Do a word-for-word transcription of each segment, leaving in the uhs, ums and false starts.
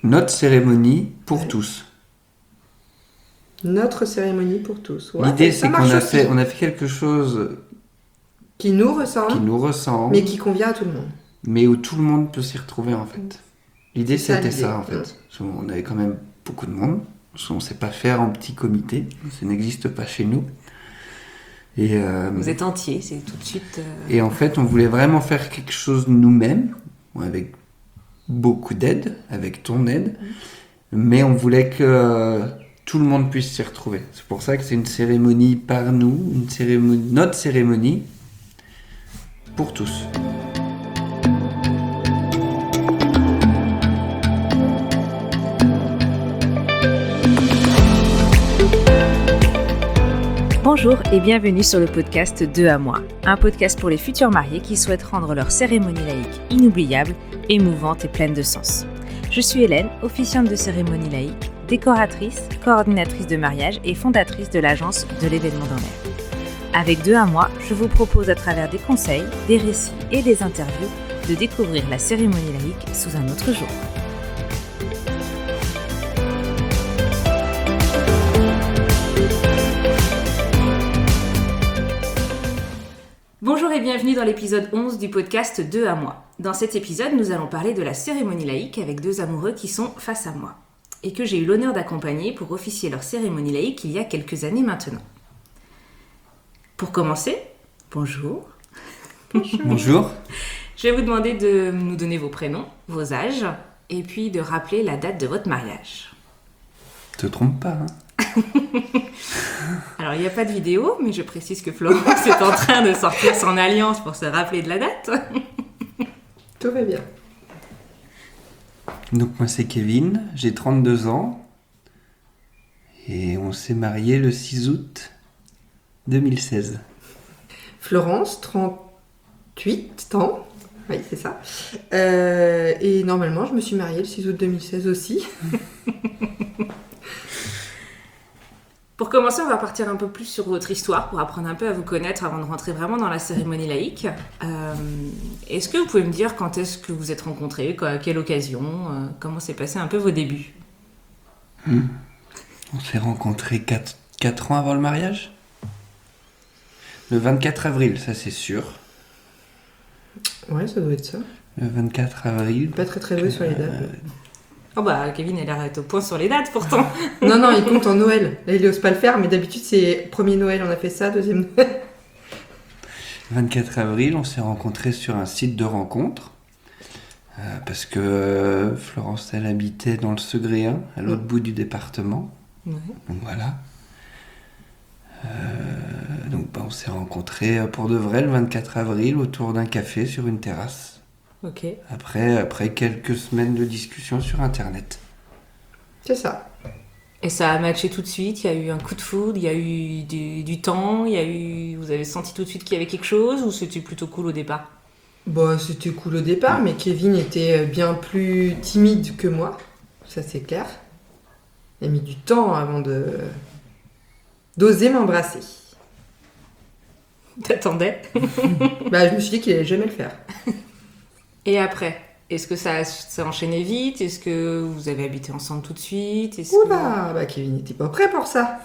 Notre cérémonie pour ouais. tous. Notre cérémonie pour tous. Ouais, L'idée, c'est qu'on a fait, on a fait quelque chose qui nous ressemble, qui nous ressemble, mais qui convient à tout le monde. Mais où tout le monde peut s'y retrouver, en fait. L'idée, c'est c'était ça, ça, en fait. Mmh. On avait quand même beaucoup de monde. On ne sait pas faire en petit comité. Ça n'existe pas chez nous. Et, euh, Vous êtes entier, c'est tout de suite... Euh... Et en fait, on voulait vraiment faire quelque chose nous-mêmes, avec beaucoup d'aide, avec ton aide. Mmh. Mais on voulait que euh, tout le monde puisse s'y retrouver. C'est pour ça que c'est une cérémonie par nous, une cérémonie, notre cérémonie pour tous. Bonjour et bienvenue sur le podcast Deux à moi, un podcast pour les futurs mariés qui souhaitent rendre leur cérémonie laïque inoubliable, émouvante et pleine de sens. Je suis Hélène, officiante de cérémonie laïque, décoratrice, coordinatrice de mariage et fondatrice de l'agence de l'événement dans l'air. Avec Deux à moi, je vous propose à travers des conseils, des récits et des interviews de découvrir la cérémonie laïque sous un autre jour. Bonjour et bienvenue dans l'épisode onze du podcast Deux à moi. Dans cet épisode, nous allons parler de la cérémonie laïque avec deux amoureux qui sont face à moi et que j'ai eu l'honneur d'accompagner pour officier leur cérémonie laïque il y a quelques années maintenant. Pour commencer, bonjour. Bonjour. Bonjour. Je vais vous demander de nous donner vos prénoms, vos âges et puis de rappeler la date de votre mariage. Te trompe pas, hein. Alors, il n'y a pas de vidéo, mais je précise que Florence est en train de sortir son alliance pour se rappeler de la date. Tout va bien. Donc, moi, c'est Kevin, j'ai trente-deux ans et on s'est mariés le six août deux mille seize. Florence, trente-huit ans. Oui, c'est ça. Euh, et normalement, je me suis mariée le six août deux mille seize aussi. Pour commencer, on va partir un peu plus sur votre histoire pour apprendre un peu à vous connaître avant de rentrer vraiment dans la cérémonie laïque. Euh, est-ce que vous pouvez me dire quand est-ce que vous êtes rencontrés, à quelle occasion, euh, comment s'est passé un peu vos débuts ? mmh. On s'est rencontrés quatre ans avant le mariage ? Le vingt-quatre avril, ça c'est sûr. Ouais, ça doit être ça. Le vingt-quatre avril. Pas très très doué sur les dates. Euh... Oh bah, Kevin, il arrête au point sur les dates, pourtant. non, non, il compte en Noël. Là, il n'ose pas le faire, mais d'habitude, c'est premier Noël, on a fait ça, deuxième Noël. vingt-quatre avril, on s'est rencontrés sur un site de rencontre. Euh, parce que euh, Florence, elle habitait dans le Segréen, à l'autre mmh. bout du département. Ouais. Donc voilà. Euh, donc bah, on s'est rencontrés pour de vrai le vingt-quatre avril autour d'un café sur une terrasse. Ok. Après, après quelques semaines de discussion sur Internet. C'est ça. Et ça a matché tout de suite, il y a eu un coup de foudre, il y a eu du, du temps, il y a eu... vous avez senti tout de suite qu'il y avait quelque chose ou c'était plutôt cool au départ ? Bah, c'était cool au départ, mais Kevin était bien plus timide que moi, ça c'est clair. Il a mis du temps avant de... d'oser m'embrasser. T'attendais ? Bah, je me suis dit qu'il allait jamais le faire. Et après, est-ce que ça s'est enchaîné vite ? Est-ce que vous avez habité ensemble tout de suite ? Est-ce Oula, que... bah Kevin n'était pas prêt pour ça.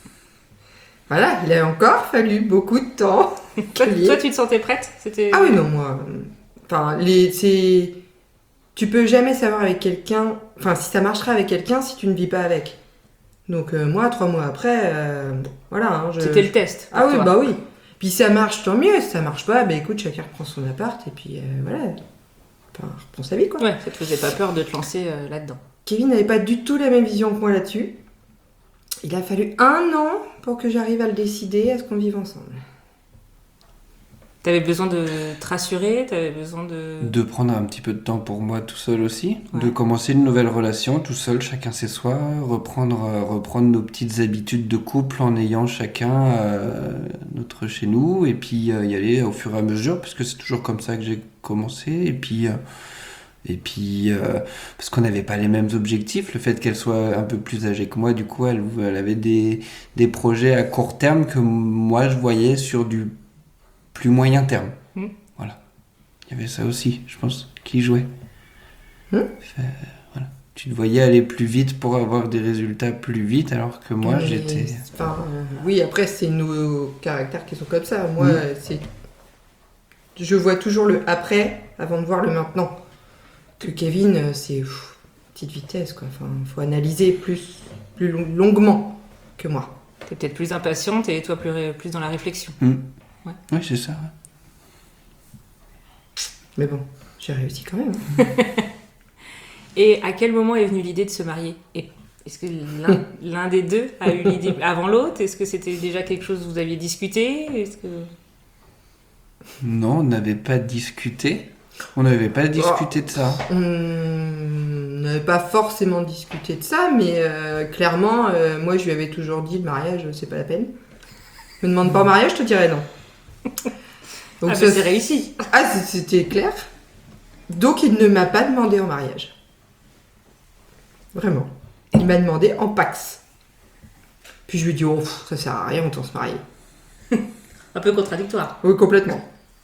Voilà, il a encore fallu beaucoup de temps. toi, toi, tu te sentais prête ? C'était... Ah oui, non, moi... Enfin, les, c'est... Tu peux jamais savoir avec quelqu'un... Enfin, si ça marchera avec quelqu'un si tu ne vis pas avec. Donc euh, moi, trois mois après, euh, voilà. Hein, je... C'était le test. Ah oui, toi. bah oui. Puis ça marche, tant mieux. Si ça marche pas, bah écoute, chacun reprend son appart et puis euh, voilà... Enfin, reprends sa vie, quoi. Ouais, ça te faisait pas peur de te lancer euh, là-dedans. Kevin n'avait pas du tout la même vision que moi là-dessus. Il a fallu un an pour que j'arrive à le décider, à ce qu'on vive ensemble. T'avais besoin de te rassurer, t'avais besoin de... De prendre un petit peu de temps pour moi tout seul aussi, ouais. De commencer une nouvelle relation tout seul, chacun chez soi, reprendre, euh, reprendre nos petites habitudes de couple en ayant chacun euh, notre chez nous, et puis euh, y aller au fur et à mesure, parce que c'est toujours comme ça que j'ai commencé, et puis... Euh, Et puis, euh, parce qu'on n'avait pas les mêmes objectifs, le fait qu'elle soit un peu plus âgée que moi, du coup, elle, elle avait des, des projets à court terme que moi, je voyais sur du plus moyen terme. Mmh. Voilà. Il y avait ça aussi, je pense, qui jouait. Mmh. Fait, voilà. tu te voyais aller plus vite pour avoir des résultats plus vite, alors que moi, Mais, j'étais... Enfin, euh, oui, après, c'est nos caractères qui sont comme ça. Moi, Mm. euh, c'est... Je vois toujours le après avant de voir le maintenant. Que Kevin, euh, c'est pff, petite vitesse, quoi. Enfin, faut analyser plus, plus long- longuement que moi. T'es peut-être plus impatiente et toi plus, ré- plus dans la réflexion. Mm. Ouais. Oui, c'est ça. ouais. Mais bon, j'ai réussi quand même. hein. Et à quel moment est venue l'idée de se marier? Et est-ce que l'un, l'un des deux a eu l'idée avant l'autre? Est-ce que c'était déjà quelque chose que vous aviez discuté? Est-ce que... Non, on n'avait pas discuté. On n'avait pas discuté de ça. On n'avait pas forcément discuté de ça, mais euh, clairement, euh, moi, je lui avais toujours dit le mariage, c'est pas la peine. Me demande pas en mariage, je te dirais non. Donc ah, ça, bah, c'est réussi. Ah, c- c'était clair. Donc, il ne m'a pas demandé en mariage. Vraiment. Il m'a demandé en Pax. Puis je lui ai dit, oh, pff, ça sert à rien, autant se marier. Un peu contradictoire. Oui, complètement.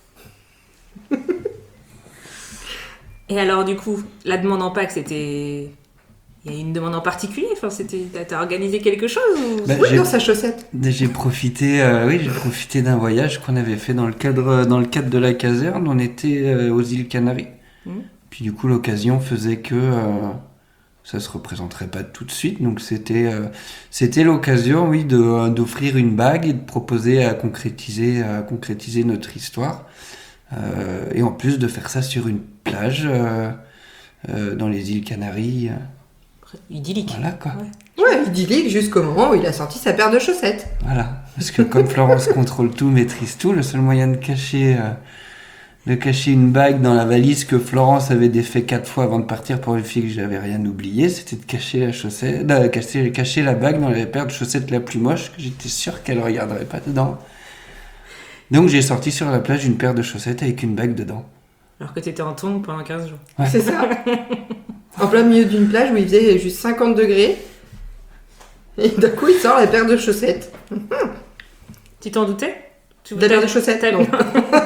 Et alors, du coup, la demande en Pâques, c'était... Il y a une demande en particulier? Enfin, c'était... T'as, t'as organisé quelque chose ou... Bah, Oui, j'ai- dans sa chaussette. J'ai profité, euh, oui, j'ai profité d'un voyage qu'on avait fait dans le cadre, dans le cadre de la caserne. On était euh, aux îles Canaries. Mhm. Puis du coup, l'occasion faisait que euh, ça se représenterait pas tout de suite. Donc c'était, euh, c'était l'occasion, oui, de, euh, d'offrir une bague et de proposer à concrétiser, à concrétiser notre histoire. Euh, et en plus de faire ça sur une plage euh, euh, dans les îles Canaries. euh, Idyllique. Voilà quoi. Ouais. Ouais, idyllique jusqu'au moment où il a sorti sa paire de chaussettes. Voilà, parce que comme Florence contrôle tout, maîtrise tout, le seul moyen de cacher, euh, de cacher une bague dans la valise que Florence avait défait quatre fois avant de partir pour vérifier que j'avais rien oublié, c'était de cacher la chaussette, de cacher, cacher la bague dans la paire de chaussettes la plus moche, que j'étais sûr qu'elle regarderait pas dedans. Donc j'ai sorti sur la plage une paire de chaussettes avec une bague dedans. Alors que t'étais en tongs pendant quinze jours. Ouais. C'est ça. En plein milieu d'une plage où il faisait juste cinquante degrés. Et d'un coup, il sort la paire de chaussettes. Tu t'en doutais? Tu De la paire de chaussettes, t'as- non.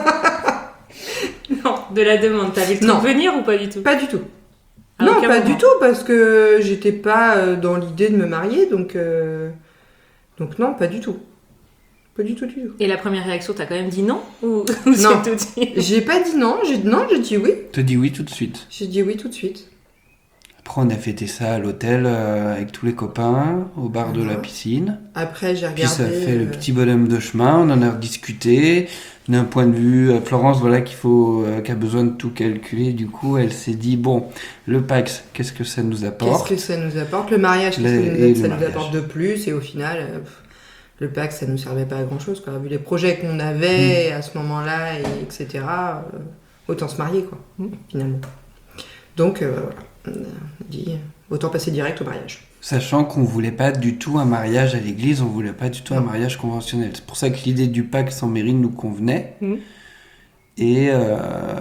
Non, de la demande. T'avais le Non. truc venir ou pas du tout? Pas du tout. À non, aucun pas moment. du tout, parce que j'étais pas euh, dans l'idée de me marier, donc... euh, Donc non, pas du tout. Pas du tout, du tout. Et la première réaction, t'as quand même dit non? Ou, ou Non. c'est tout dit? J'ai pas dit non, j'ai non, j'ai dit oui. Je te dis oui tout de suite. J'ai dit oui tout de suite. Après on a fêté ça à l'hôtel euh, avec tous les copains, au bar de la Mhm. piscine. Après, j'ai Puis regardé... ça fait le euh, petit bonhomme de chemin, on en a rediscuté. D'un point de vue, euh, Florence, voilà, qu'il faut, euh, qui a besoin de tout calculer. Du coup, elle s'est dit, bon, le Pax, qu'est-ce que ça nous Qu'est-ce apporte? que ça nous apporte? Le mariage, qu'est-ce Le- que et nous- ça le nous mariage. apporte de plus? Et au final, euh, pff, le Pax, ça nous servait pas à grand-chose, quoi. Vu les projets qu'on avait à ce moment-là, et etc., euh, autant se marier, quoi, Mm. finalement. Donc, euh, voilà, on a dit, autant passer direct au mariage. Sachant qu'on voulait pas du tout un mariage à l'église, on voulait pas du tout un Non. mariage conventionnel. C'est pour ça que l'idée du Pax en mairie nous convenait. Mhm. Et, euh,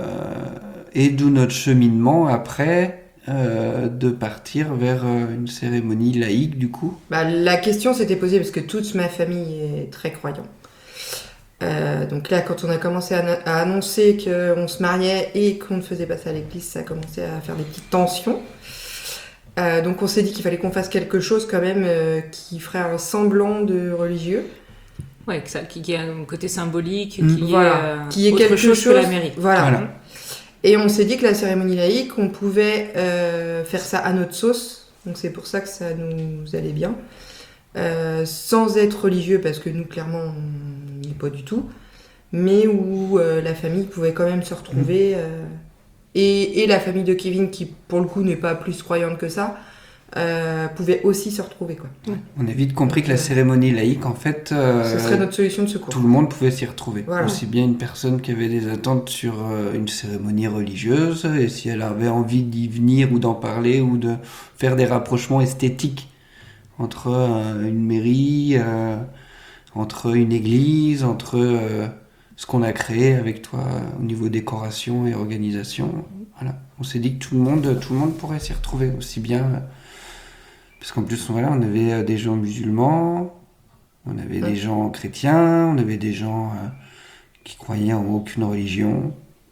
et d'où notre cheminement après euh, de partir vers euh, une cérémonie laïque, du coup. Bah, la question s'était posée parce que toute ma famille est très croyante. Euh, donc là, quand on a commencé à, à annoncer qu'on se mariait et qu'on ne faisait pas ça à l'église, ça a commencé à faire des petites tensions. Euh, donc on s'est dit qu'il fallait qu'on fasse quelque chose quand même euh, qui ferait un semblant de religieux. Ouais, que ça, qui, qui a un côté symbolique, Mm. qui Voilà. est, euh, Qui est autre quelque chose, chose- que la mairie. Voilà. Voilà. Et on s'est dit que la cérémonie laïque, on pouvait euh, faire ça à notre sauce. Donc c'est pour ça que ça nous allait bien. Euh, sans être religieux, parce que nous, clairement, on n'y est pas du tout. Mais où euh, la famille pouvait quand même se retrouver. euh, et, et la famille de Kevin, qui pour le coup n'est pas plus croyante que ça, euh, pouvait aussi se retrouver, quoi. On a vite compris que la Euh, cérémonie laïque, en fait, euh, Ce serait notre solution de secours. tout le monde pouvait s'y retrouver. Voilà. Aussi bien une personne qui avait des attentes sur euh, une cérémonie religieuse, et si elle avait envie d'y venir ou d'en parler, ou de faire des rapprochements esthétiques entre euh, une mairie, euh, entre une église, entre euh, ce qu'on a créé avec toi euh, au niveau décoration et organisation. Voilà. On s'est dit que tout le monde, tout le monde pourrait s'y retrouver, aussi bien... euh, parce qu'en plus, voilà, on avait euh, des gens musulmans, on avait Ouais. des gens chrétiens, on avait des gens euh, qui croyaient en aucune religion.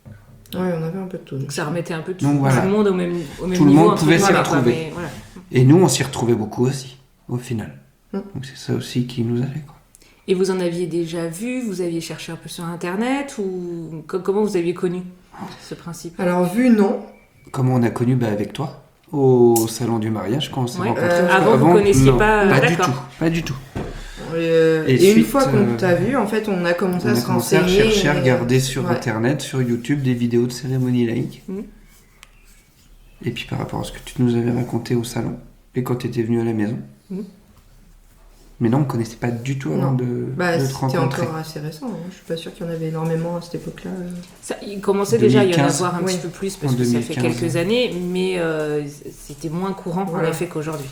Ouais, on avait un peu de tout. Donc ça remettait un peu tout, Donc, voilà. tout le monde au même, au même Tout le niveau. monde entre pouvait s'y guillemets, quoi, retrouver. mais voilà. Et nous, on s'y retrouvait beaucoup aussi, au final. Mm. Donc c'est ça aussi qui nous allait, quoi. Et vous en aviez déjà vu, vous aviez cherché un peu sur Internet, ou co- comment vous aviez connu ce principe? Alors, vu, non. Comment on a connu bah, avec toi, au salon du mariage, quand on s'est Ouais. rencontrés. Euh, Avant, vous connaissiez non, pas, euh, Pas du d'accord. tout, pas du tout. Et, euh, Et et une suite, fois qu'on euh, t'a vu, en fait, on a commencé On à a se commencé à renseigner. rechercher, à et- regarder sur Ouais. Internet, sur YouTube, des vidéos de cérémonies laïques. Mm. Et puis par rapport à ce que tu nous avais raconté au salon, et quand tu étais venu à la maison. Mm. Mais non, on ne connaissait pas du tout avant Non. de, Bah, de te c'était rencontrer. encore assez récent. Hein. Je suis pas sûre qu'il y en avait énormément à cette époque-là. euh. Ça, il commençait déjà à y en deux mille quinze. avoir un Oui. petit peu plus, parce En que ça fait deux mille quinze. quelques années, mais euh, c'était moins courant en Voilà. effet qu'aujourd'hui.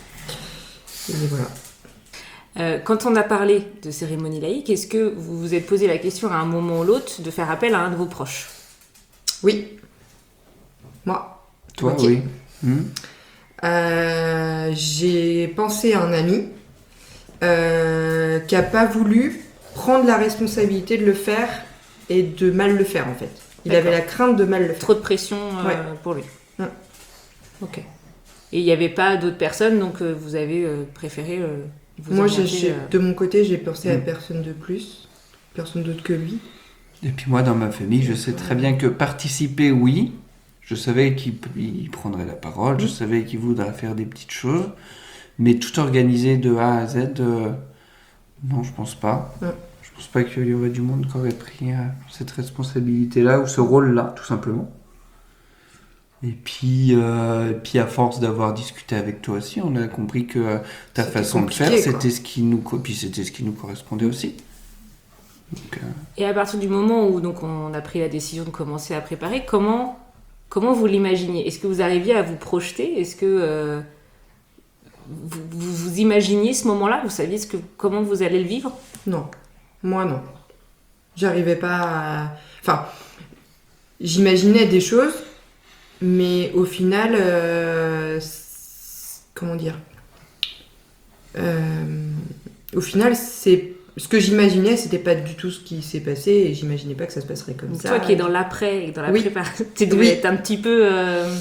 Et voilà. Euh, quand on a parlé de cérémonie laïque, est-ce que vous vous êtes posé la question à un moment ou l'autre de faire appel à un de vos proches? Oui. Moi. Toi, Ok. oui. Hmm. Euh, j'ai pensé à un ami euh, qui a pas voulu prendre la responsabilité de le faire et de mal le faire en fait. Il D'accord. avait la crainte de mal le faire. Trop de pression euh, Ouais. pour lui. Ouais. Ok. Et il n'y avait pas d'autres personnes, donc euh, vous avez euh, préféré euh, vous Moi, j'ai, orienter, j'ai- euh, de mon côté, j'ai pensé à Mm. personne de plus, personne d'autre que lui. Et puis moi, dans ma famille, je sais très bien que participer, oui. Je savais qu'il il prendrait la parole, je Mm. savais qu'il voudrait faire des petites choses. Mais tout organiser de A à Z, euh, non, je pense pas. Mm. Je pense pas qu'il y aurait du monde qui aurait pris euh, cette responsabilité-là ou ce rôle-là, tout simplement. Et puis, euh, et puis à force d'avoir discuté avec toi aussi, on a compris que euh, ta C'était façon de compliqué, faire, quoi. c'était ce qui nous, co- puis c'était ce qui nous correspondait aussi. Donc, euh, Et à partir du moment où donc, on a pris la décision de commencer à préparer, comment, comment vous l'imaginiez? Est-ce que vous arriviez à vous projeter? Est-ce que euh, vous, vous, vous imaginiez ce moment-là? Vous saviez ce que, comment vous allez le vivre? Non, moi non. J'arrivais pas à... Enfin, j'imaginais des choses, mais au final, euh, c'est- comment dire Euh, Au final, c'est ce que j'imaginais, c'était pas du tout ce qui s'est passé, et j'imaginais pas que ça se passerait comme Donc ça. toi qui es dans l'après et dans la Oui. préparation, tu devais Oui. être un petit peu euh,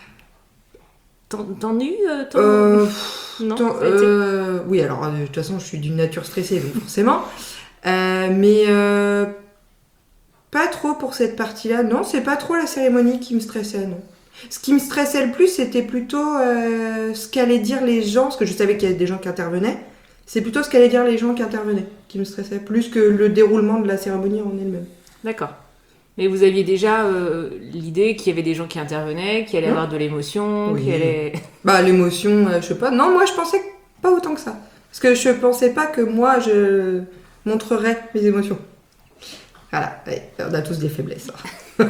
ten- tendu euh, ten- Euh, Non, Tant- ça a été- euh, oui, alors euh, de toute façon, je suis d'une nature stressée, donc forcément. Euh, mais euh, pas trop pour cette partie-là. Non, c'est pas trop la cérémonie qui me stressait, non. Ce qui me stressait le plus, c'était plutôt euh, ce qu'allaient dire les gens, parce que je savais qu'il y avait des gens qui intervenaient. C'est plutôt ce qu'allaient dire les gens qui intervenaient qui me stressait, plus que le déroulement de la cérémonie en elle-même. D'accord. Mais vous aviez déjà euh, l'idée qu'il y avait des gens qui intervenaient, qu'il allait y Mmh. avoir de l'émotion, Oui. qu'il allait... Bah, l'émotion, euh, je sais pas. Non, moi, je pensais pas autant que ça. Parce que je pensais pas que moi, je montrerais mes émotions. Voilà, ouais, on a tous des faiblesses. hein.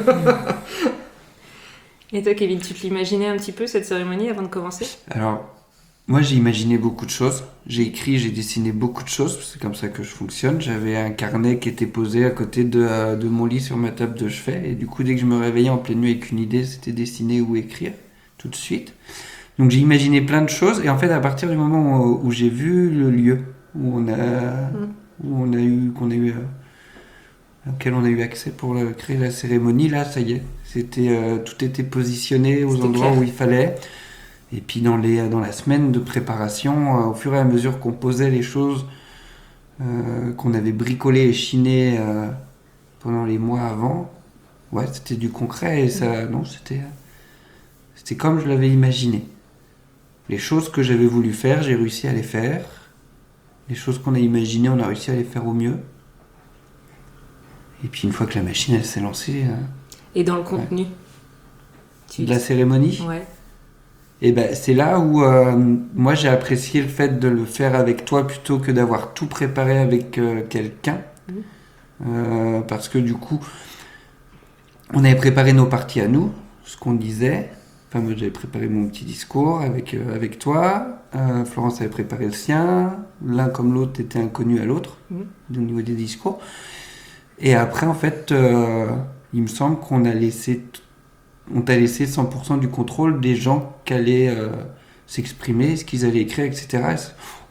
Et toi, Kevin, tu te l'imaginais un petit peu, cette cérémonie, avant de commencer? Alors, moi j'ai imaginé beaucoup de choses. J'ai écrit, j'ai dessiné beaucoup de choses. C'est comme ça que je fonctionne. J'avais un carnet qui était posé à côté de, euh, de mon lit sur ma table de chevet. Et du coup, dès que je me réveillais en pleine nuit avec une idée, c'était dessiner ou écrire tout de suite. Donc j'ai imaginé plein de choses. Et en fait, à partir du moment où, où j'ai vu le lieu où on a, où on a eu, qu'on a eu, euh, auquel on a eu accès pour le- créer la cérémonie, là, ça y est. C'était, euh, tout était positionné aux C'était endroits clair. où il fallait. Et puis dans, les, dans la semaine de préparation, euh, au fur et à mesure qu'on posait les choses euh, qu'on avait bricolées et chinées euh, pendant les mois avant, ouais, c'était du concret et ça, non, c'était, c'était comme je l'avais imaginé. Les choses que j'avais voulu faire, j'ai réussi à les faire. Les choses qu'on a imaginées, on a réussi à les faire au mieux. Et puis une fois que la machine elle s'est lancée, euh, Et dans le contenu tu... de la cérémonie, Ouais. et ben c'est là où euh, moi j'ai apprécié le fait de le faire avec toi plutôt que d'avoir tout préparé avec euh, quelqu'un. Mhm. Euh, parce que du coup, on avait préparé nos parties à nous, ce qu'on disait. Enfin, moi j'avais préparé mon petit discours avec, euh, avec toi. Euh, Florence avait préparé le sien. L'un comme l'autre était inconnu à l'autre Mhm. au niveau des discours. Et après, en fait, euh, il me semble qu'on a laissé, on t'a laissé cent pour cent du contrôle des gens qui allaient euh, s'exprimer, ce qu'ils allaient écrire, et cetera.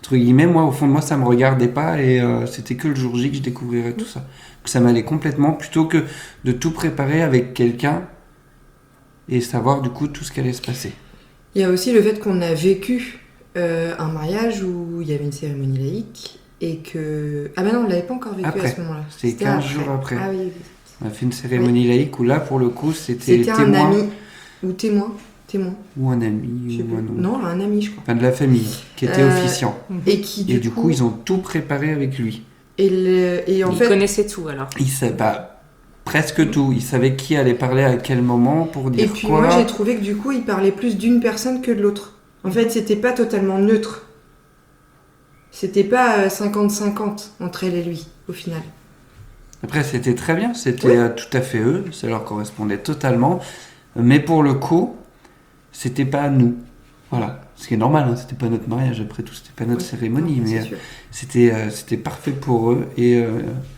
Entre guillemets, moi, au fond de moi, ça me regardait pas et euh, c'était que le jour J que je découvrirais tout ça. Donc, ça m'allait complètement, plutôt que de tout préparer avec quelqu'un et savoir du coup tout ce qui allait se passer. Il y a aussi le fait qu'on a vécu euh, un mariage où il y avait une cérémonie laïque et que... Ah ben non, on ne l'avait pas encore vécu Après. à ce moment-là. C'est C'était quinze jours après. Ah oui, On a fait une cérémonie laïque où là, pour le coup, c'était, c'était un témoin ami ou témoin, témoin. ou un Je ami sais ou plus. un nom. Non, un ami, je crois. Enfin, de la famille qui était Euh, officiant. Et qui du, Et du coup, ils ont tout préparé avec lui. Et, le... et en Il fait, connaissait tout alors. Ils savaient bah, presque tout. Ils savaient qui allait parler à quel moment pour dire et puis quoi. moi j'ai trouvé que du coup il parlait plus d'une personne que de l'autre. En fait, c'était pas totalement neutre. C'était pas euh, cinquante cinquante entre elle et lui, au final. Après, c'était très bien. C'était Oui. euh, tout à fait eux. Ça leur correspondait totalement. Mais pour le coup, c'était pas nous. Voilà. Ce qui est normal. Hein. C'était pas notre mariage. Après tout, c'était pas notre Oui. cérémonie. Non, mais c'est euh, sûr. c'était, euh, c'était parfait pour eux. Et, euh,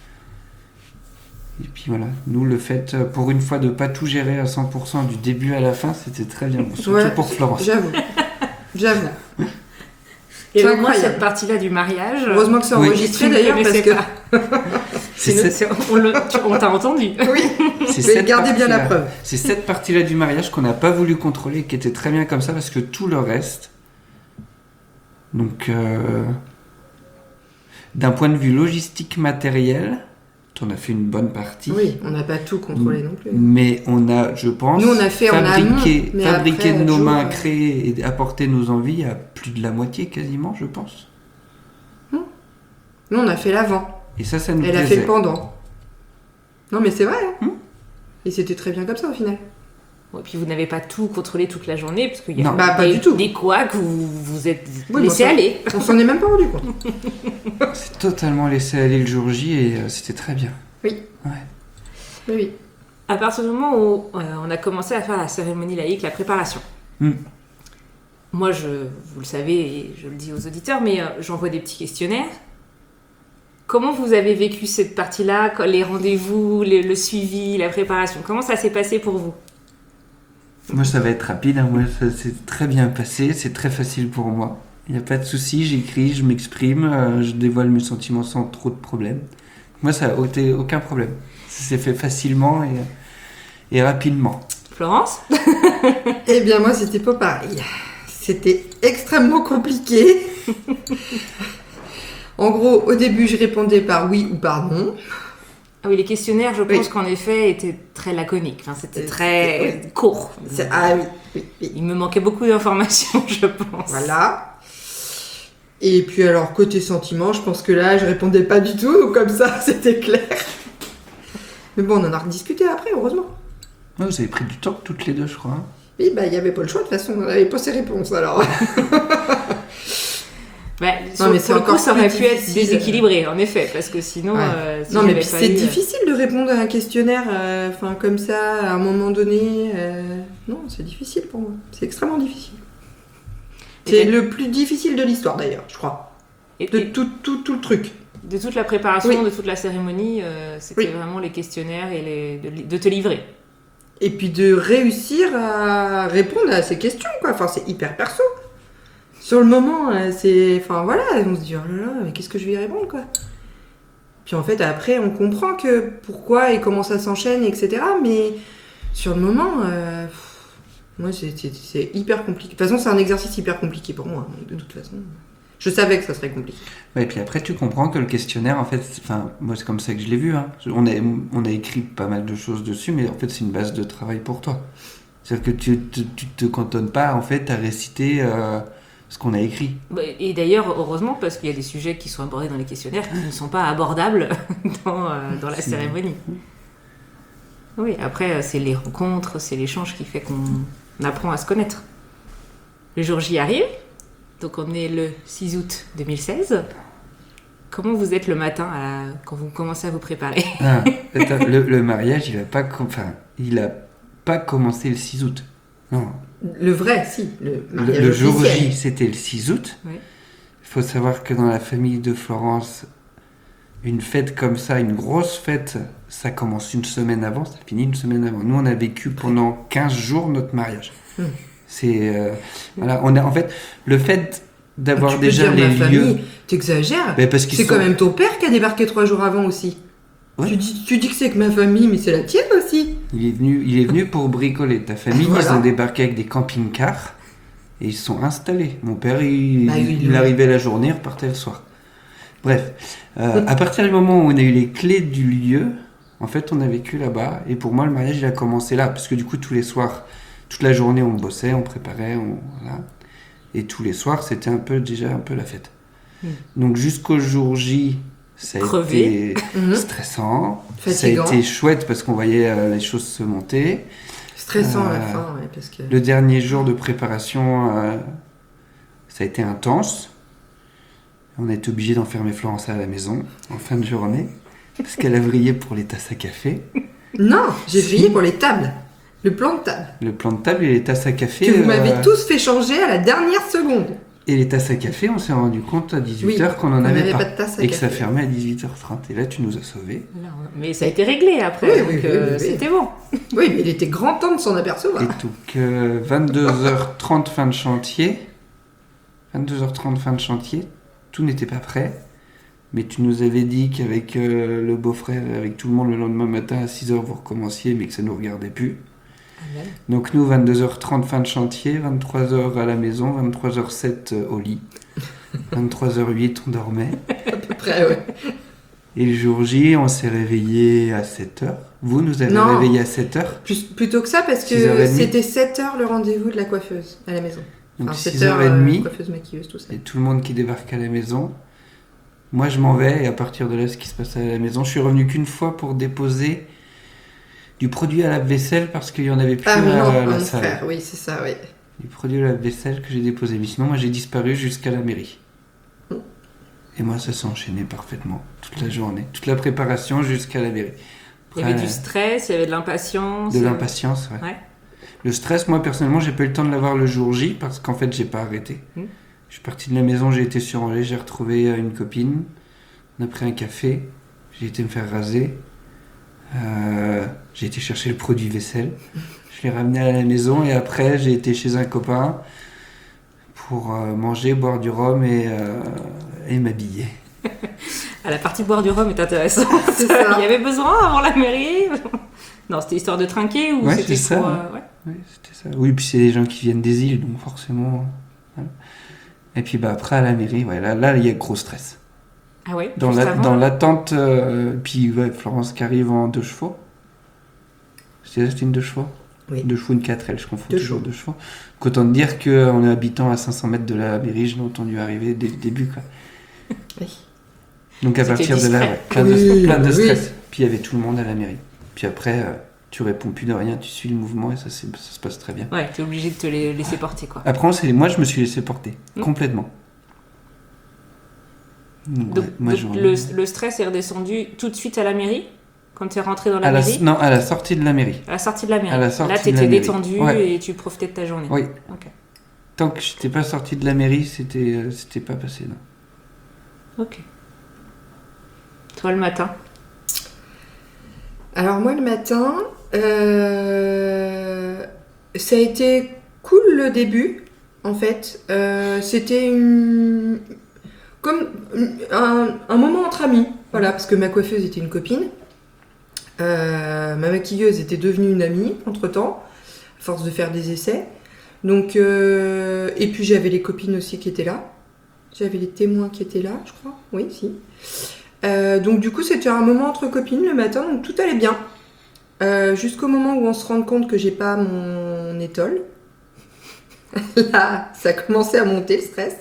et puis voilà. Nous, le fait, euh, pour une fois, de pas tout gérer à cent pour cent du début à la fin, c'était très bien. Surtout Ouais, pour Florence. J'avoue. J'avoue. Et C'est au moins incroyable. cette partie-là du mariage. Heureusement que c'est Oui. enregistré tu ne d'ailleurs parce connaissais que. pas. C'est C'est cette- notre- on, le- tu- on t'a entendu. Oui. c'est Mais cette gardez bien la partie-là. preuve. C'est cette partie-là du mariage qu'on n'a pas voulu contrôler et qui était très bien comme ça parce que tout le reste. Donc, euh, d'un point de vue logistique matériel, on a fait une bonne partie. Oui, on n'a pas tout contrôlé non plus. Mais on a, je pense, Nous, on a fait en fabriqué, amont, mais fabriqué après, de nos jour, mains, euh, créé et apporté nos envies à plus de la moitié quasiment, je pense. Nous, on a fait l'avant. Et ça, ça nous Elle a plaisait. fait le pendant. Non, mais c'est vrai. hein. Hmm. Et c'était très bien comme ça au final. Et puis vous n'avez pas tout contrôlé toute la journée parce qu'il y a Non. Bah, pas des, du tout. des couacs où vous vous êtes Oui, laissé bon, ça- aller. On s'en est même pas rendu compte. C'est totalement laissé aller le jour J et euh, c'était très bien. Oui. Ouais. Oui, oui. À partir du moment où euh, on a commencé à faire la cérémonie laïque, la préparation. Hmm. Moi, je, vous le savez et je le dis aux auditeurs, mais euh, j'envoie des petits questionnaires. Comment vous avez vécu cette partie-là, quand- les rendez-vous, le, le suivi, la préparation? Comment ça s'est passé pour vous? Moi, ça va être rapide. hein. Moi, ça s'est très bien passé. C'est très facile pour moi. Il n'y a pas de souci. J'écris, je m'exprime, euh, je dévoile mes sentiments sans trop de problèmes. Moi, ça n'a été aucun problème. Ça s'est fait facilement et, et rapidement. Florence? Eh bien, moi, c'était pas pareil. C'était extrêmement compliqué. En gros, au début, je répondais par oui ou par non. Ah oui, les questionnaires, je Oui. pense qu'en effet, étaient très laconiques. Enfin, c'était Euh, très c'est- court. C'est- Ah oui, oui, oui. Il me manquait beaucoup d'informations, je pense. Voilà. Et puis alors, côté sentiment, je pense que là, je répondais pas du tout, donc comme ça, c'était clair. Mais bon, on en a rediscuté après, heureusement. Ouais, vous avez pris du temps toutes les deux, je crois. hein. Oui, bah, il n'y avait pas le choix, de toute façon, on n'avait pas ses réponses, alors. Bah, sur- mais pour c'est le encore coup, ça aurait plus pu être difficile. déséquilibré, en effet, parce que sinon... Ouais. euh, s'il Non, y mais avait puis pas c'est eu, euh, difficile de répondre à un questionnaire, euh, enfin, comme ça, à un moment donné. euh, Non, c'est difficile pour moi. C'est extrêmement difficile. Et C'est t'as- le plus difficile de l'histoire, d'ailleurs, je crois. et- De et tout, tout, tout le truc. de toute la préparation, Oui. de toute la cérémonie, euh, c'était Oui. vraiment les questionnaires et les, de, de te livrer. Et puis de réussir à répondre à ces questions, quoi. Enfin, c'est hyper perso. Sur le moment, euh, c'est... Enfin, voilà, on se dit, oh là là, mais qu'est-ce que je vais y répondre, quoi. Puis en fait, après, on comprend que pourquoi et comment ça s'enchaîne, et cetera. Mais sur le moment, euh, pff, moi, c'est, c'est- c'est hyper compliqué. De toute façon, c'est un exercice hyper compliqué pour moi. Donc, de toute façon, je savais que ça serait compliqué. Ouais, et puis après, tu comprends que le questionnaire, en fait, c'est- enfin, moi, c'est comme ça que je l'ai vu. hein. On, a, on a écrit pas mal de choses dessus, mais en fait, c'est une base de travail pour toi. C'est-à-dire que tu tu- tu te cantonnes pas, en fait, à réciter euh, ce qu'on a écrit. Bah, Et d'ailleurs, heureusement, parce qu'il y a des sujets qui sont abordés dans les questionnaires qui ne sont pas abordables dans, euh, dans la C'est- cérémonie. Oui, après, c'est les rencontres, c'est l'échange qui fait qu'on apprend à se connaître. Le jour J arrive, donc on est le six août deux mille seize. Comment vous êtes le matin à- quand vous commencez à vous préparer? Ah, attends, le, le mariage, il a pas, com- enfin, il a pas commencé le six août. Non, Le vrai, si. Le, le, mariage le jour officiel. J, c'était le six août. Oui. Il faut savoir que dans la famille de Florence, une fête comme ça, une grosse fête, ça commence une semaine avant, ça finit une semaine avant. Nous, on a vécu pendant quinze jours notre mariage. Hmm. C'est euh, voilà, on a en fait le fait d'avoir Tu peux déjà dire les ma lieux. famille, t'exagères. Ben, parce qu'ils C'est sont- quand même ton père qui a débarqué trois jours avant aussi. Ouais. Tu, dis, tu dis que c'est que ma famille, mais c'est la tienne aussi. Il est venu, il est venu pour bricoler. Ta famille, Voilà. ils ont débarqué avec des camping-cars et ils se sont installés. Mon père, il, Bah, il, il- il arrivait la journée, il repartait le soir. Bref, euh, à partir du moment où on a eu les clés du lieu, en fait, on a vécu là-bas. Et pour moi, le mariage, il a commencé là. Parce que du coup, tous les soirs, toute la journée, on bossait, on préparait, on, voilà. Et tous les soirs, c'était un peu déjà un peu la fête. Mm. Donc jusqu'au jour J, ça a Crevé. été Mhm. stressant. Fatigant. Ça a été chouette parce qu'on voyait euh, les choses se monter. Stressant à la Euh, fin, ouais, parce que... Le dernier jour de préparation, euh, ça a été intense. On a été obligé d'enfermer Florence à la maison en fin de journée parce qu'elle a vrillé pour les tasses à café. Non, j'ai Si. veillé pour les tables. Le plan de table. Le plan de table et les tasses à café. Que vous euh, m'avez tous fait changer à la dernière seconde. Et les tasses à café, on s'est rendu compte à dix-huit heures qu'on on n'en avait n'avait pas. pas de tasse à Et que ça café. fermait à dix-huit heures trente. Et là, tu nous as sauvés. Non, mais ça a été réglé après, Oui, donc oui, oui, euh, oui, oui. c'était bon. Oui, mais il était grand temps de s'en apercevoir. Et donc, euh, vingt-deux heures trente, fin de chantier. vingt-deux heures trente, fin de chantier. Tout n'était pas prêt. Mais tu nous avais dit qu'avec euh, le beau-frère, avec tout le monde, le lendemain matin à six heures, vous recommenciez, mais que ça ne nous regardait plus. Amen. Donc nous, vingt-deux heures trente, fin de chantier. vingt-trois heures à la maison. vingt-trois heures sept euh, au lit. vingt-trois heures huit, on dormait. À peu près, ouais. Et le jour J, on s'est réveillé à sept heures. Vous, nous avez Non. réveillé à sept heures. Plus- plutôt que ça, parce que six heures trente. c'était sept heures le rendez-vous de la coiffeuse à la maison. Donc Enfin, sept six heures trente. coiffeuse, maquilleuse, tout ça. Et tout le monde qui débarque à la maison. Moi, je m'en vais, et à partir de là, ce qui se passe à la maison, je suis revenu qu'une fois pour déposer du produit à lave-vaisselle parce qu'il n'y en avait plus Ah, à mais non, la mon salle. frère, oui, c'est ça, oui. Du produit à lave-vaisselle que j'ai déposé. Mais sinon, moi, j'ai disparu jusqu'à la mairie. Mm. Et moi, ça s'est enchaîné parfaitement, toute la journée. Toute la préparation jusqu'à la mairie. Il y avait Après, du stress, il y avait de l'impatience. de l'impatience, ouais. Ouais. Le stress, moi, personnellement, j'ai pas eu le temps de l'avoir le jour J parce qu'en fait, j'ai pas arrêté. Mm. Je suis parti de la maison, j'ai été sur Angers, j'ai retrouvé euh, une copine. On a pris un café, j'ai été me faire raser. Euh, j'ai été chercher le produit vaisselle. Je l'ai ramené à la maison et après, j'ai été chez un copain pour euh, manger, boire du rhum et, euh, et m'habiller. Ah, la partie boire du rhum est intéressante. C'est ça. Il y avait besoin avant la mairie. Non, c'était histoire de trinquer ou Ouais, c'était c'est pour... ça, euh, ouais. Oui, c'était ça. Oui, puis c'est des gens qui viennent des îles, donc forcément. Voilà. Et puis bah, après, à la mairie, ouais, là, là, il y a gros stress. Ah ouais, Dans, juste la, avant. dans l'attente, euh, puis ouais, Florence qui arrive en deux chevaux. C'était c'était une deux chevaux Oui. Deux chevaux, une quatre L, je confonds Deux toujours chevaux. deux chevaux. Qu'autant te dire qu'en habitant à cinq cents mètres de la mairie, je l'ai entendu arriver dès le début. Quoi. Oui. Donc à C'était partir de là, discret. ouais, plein, de, Oui, plein de oui. stress. Puis il y avait tout le monde à la mairie. Puis après, euh, tu réponds plus de rien, tu suis le mouvement et ça, c'est- ça se passe très bien. Ouais, t'es obligé de te les laisser porter, quoi. Après, on s'est- moi, je me suis laissé porter, Mm. complètement. Ouais, Donc, moi, donc je- le, le stress est redescendu tout de suite à la mairie, quand t'es rentré dans la à la, mairie, non, à la sortie de la mairie. à la sortie de la mairie. à la sortie Là, de la t'étais mairie. détendu Ouais. et tu profitais de ta journée. Oui. Ok. Tant que j'étais pas sorti de la mairie, c'était euh, c'était pas passé. Non. Ok. Toi, le matin. Alors moi, le matin, euh, ça a été cool le début, en fait. Euh, c'était une... comme un, un moment entre amis, voilà, parce que ma coiffeuse était une copine. Euh, ma maquilleuse était devenue une amie, entre-temps, à force de faire des essais. Donc, euh, et puis j'avais les copines aussi qui étaient là. J'avais les témoins qui étaient là, je crois. Oui, si. Euh, donc du coup, c'était un moment entre copines le matin, donc tout allait bien. Euh, jusqu'au moment où on se rend compte que j'ai pas mon étole. Là, ça a commencé à monter le stress.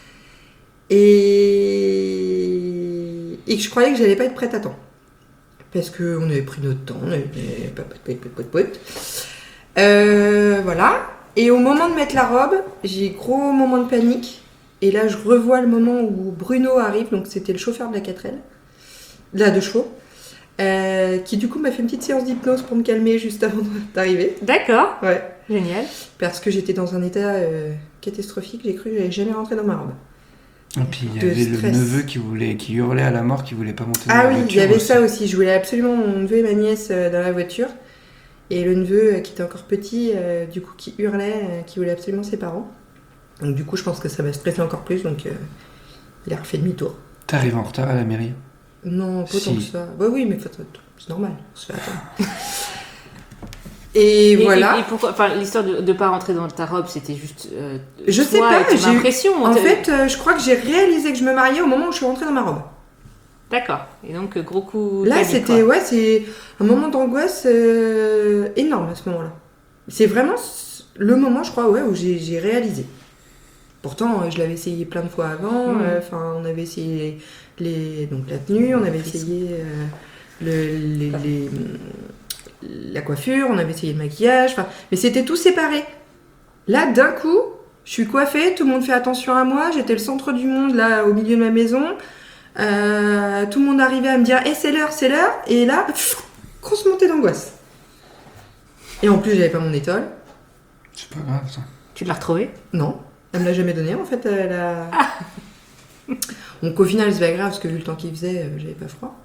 Et, et que je croyais que j'allais pas être prête à temps. Parce qu'on avait pris notre temps, on avait pas pot, pot, pot, pot, pot. Euh, voilà. Et au moment de mettre la robe, j'ai gros moment de panique. Et là, je revois le moment où Bruno arrive, donc c'était le chauffeur de la quatre L, là, de chevaux, euh, qui du coup m'a fait une petite séance d'hypnose pour me calmer juste avant d'arriver. D'accord. Ouais. Génial. Parce que j'étais dans un état euh, catastrophique, j'ai cru que j'allais jamais rentrer dans ma robe. Et puis il y De avait stress. le neveu qui voulait, qui hurlait à la mort, qui voulait pas monter dans Ah la oui, voiture. il y avait aussi. ça aussi. Je voulais absolument mon neveu et ma nièce euh, dans la voiture. Et le neveu, euh, qui était encore petit, euh, du coup, qui hurlait, euh, qui voulait absolument ses parents. Donc du coup, je pense que ça m'a stressé encore plus, donc euh, il a refait demi-tour. T'arrives en retard à la mairie? Non, pas Si. tant que ça. Bah oui, mais faut- c'est normal, on se fait attendre. Et, et voilà. Et, et pourquoi, enfin, l'histoire de ne pas rentrer dans ta robe, c'était juste. Euh, Je sais toi pas, et ton j'ai eu- impression. En t'as- fait, euh, je crois que j'ai réalisé que je me mariais au moment où je suis rentrée dans ma robe. D'accord. Et donc, gros coup. Là, panique, c'était, quoi. ouais, c'est un moment d'angoisse euh, énorme à ce moment-là. C'est vraiment le moment, je crois, ouais, où j'ai, j'ai réalisé. Pourtant, euh, je l'avais essayé plein de fois avant. Mmh. Enfin, on avait essayé les, donc la tenue, on avait essayé euh, le, les, les- la coiffure, on avait essayé le maquillage. Enfin, mais c'était tout séparé. Là, d'un coup, je suis coiffée, tout le monde fait attention à moi. J'étais le centre du monde, là, au milieu de ma maison. Euh, tout le monde arrivait à me dire, eh, c'est l'heure, c'est l'heure. Et là, pff, grosse montée d'angoisse. Et en plus, j'avais pas mon étole. C'est pas grave, ça. Tu l'as retrouvée? Non, elle me l'a jamais donné en fait. Elle a... Donc au final, c'est pas grave parce que vu le temps qu'il faisait, euh, j'avais pas froid.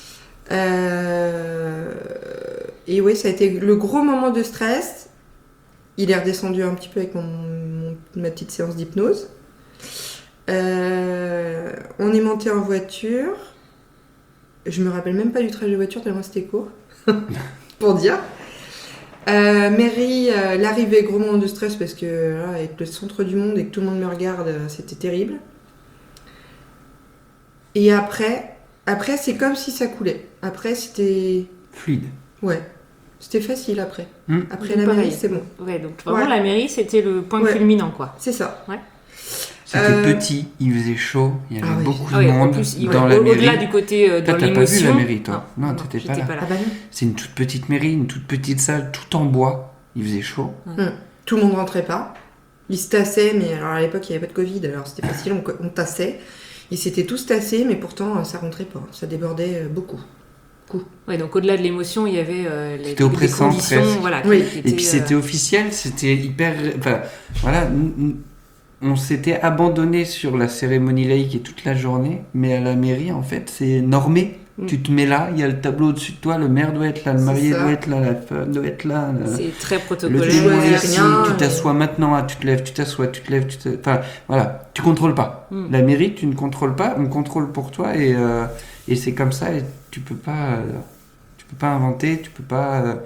Euh... Et oui, ça a été le gros moment de stress. Il est redescendu un petit peu avec mon, mon- ma petite séance d'hypnose. Euh... On est monté en voiture. Je me rappelle même pas du trajet de voiture tellement c'était court. Pour dire. Euh, Mary, euh, l'arrivée, gros moment de stress parce que là, être le centre du monde et que tout le monde me regarde, euh, c'était terrible. Et après, après c'est comme si ça coulait. Après, c'était. Fluide. Ouais. C'était facile après. Hmm. Après Donc, la pareil. mairie, c'est bon. Ouais, donc vraiment, Ouais. la mairie, c'était le point Ouais. culminant, quoi. C'est ça. C'était Euh, petit, il faisait chaud, il y avait Ah oui. beaucoup Ah de oui, en monde plus, il- dans ouais, la au- mairie. au-delà du côté euh, Toi, dans t'as pas vu l'émotion. la mairie, toi? Non, t'étais pas j'étais là. Ah bah non. C'est une toute petite mairie, une toute petite salle, tout en bois. Il faisait chaud. Tout le monde rentrait pas. Ils se tassaient, mais alors à l'époque, il n'y avait pas de Covid, alors c'était facile, on, on tassait. Ils s'étaient tous tassés, mais pourtant, ça rentrait pas. Ça débordait euh, beaucoup. Ouais, donc au-delà de l'émotion, il y avait euh, les, C'était les oppressant, conditions, presque. voilà. Oui. qui Et étaient, puis euh, c'était officiel, c'était hyper. Enfin, voilà, n- n- on s'était abandonné sur la cérémonie laïque et toute la journée, mais à la mairie, en fait, c'est normé. Mm. Tu te mets là, il y a le tableau au-dessus de toi, le maire doit être là, le C'est marié ça. doit être là, la femme doit être là. le- C'est très Le protocolaire. tu témoin choisis ici, rien, tu et- t'assois maintenant, ah, tu te lèves, tu t'assois, tu te lèves, tu te... Enfin, voilà, tu contrôles pas. Mm. La mairie, tu ne contrôles pas, on contrôle pour toi et, euh, et c'est comme ça et tu peux pas, euh, tu peux pas inventer, tu peux pas... euh,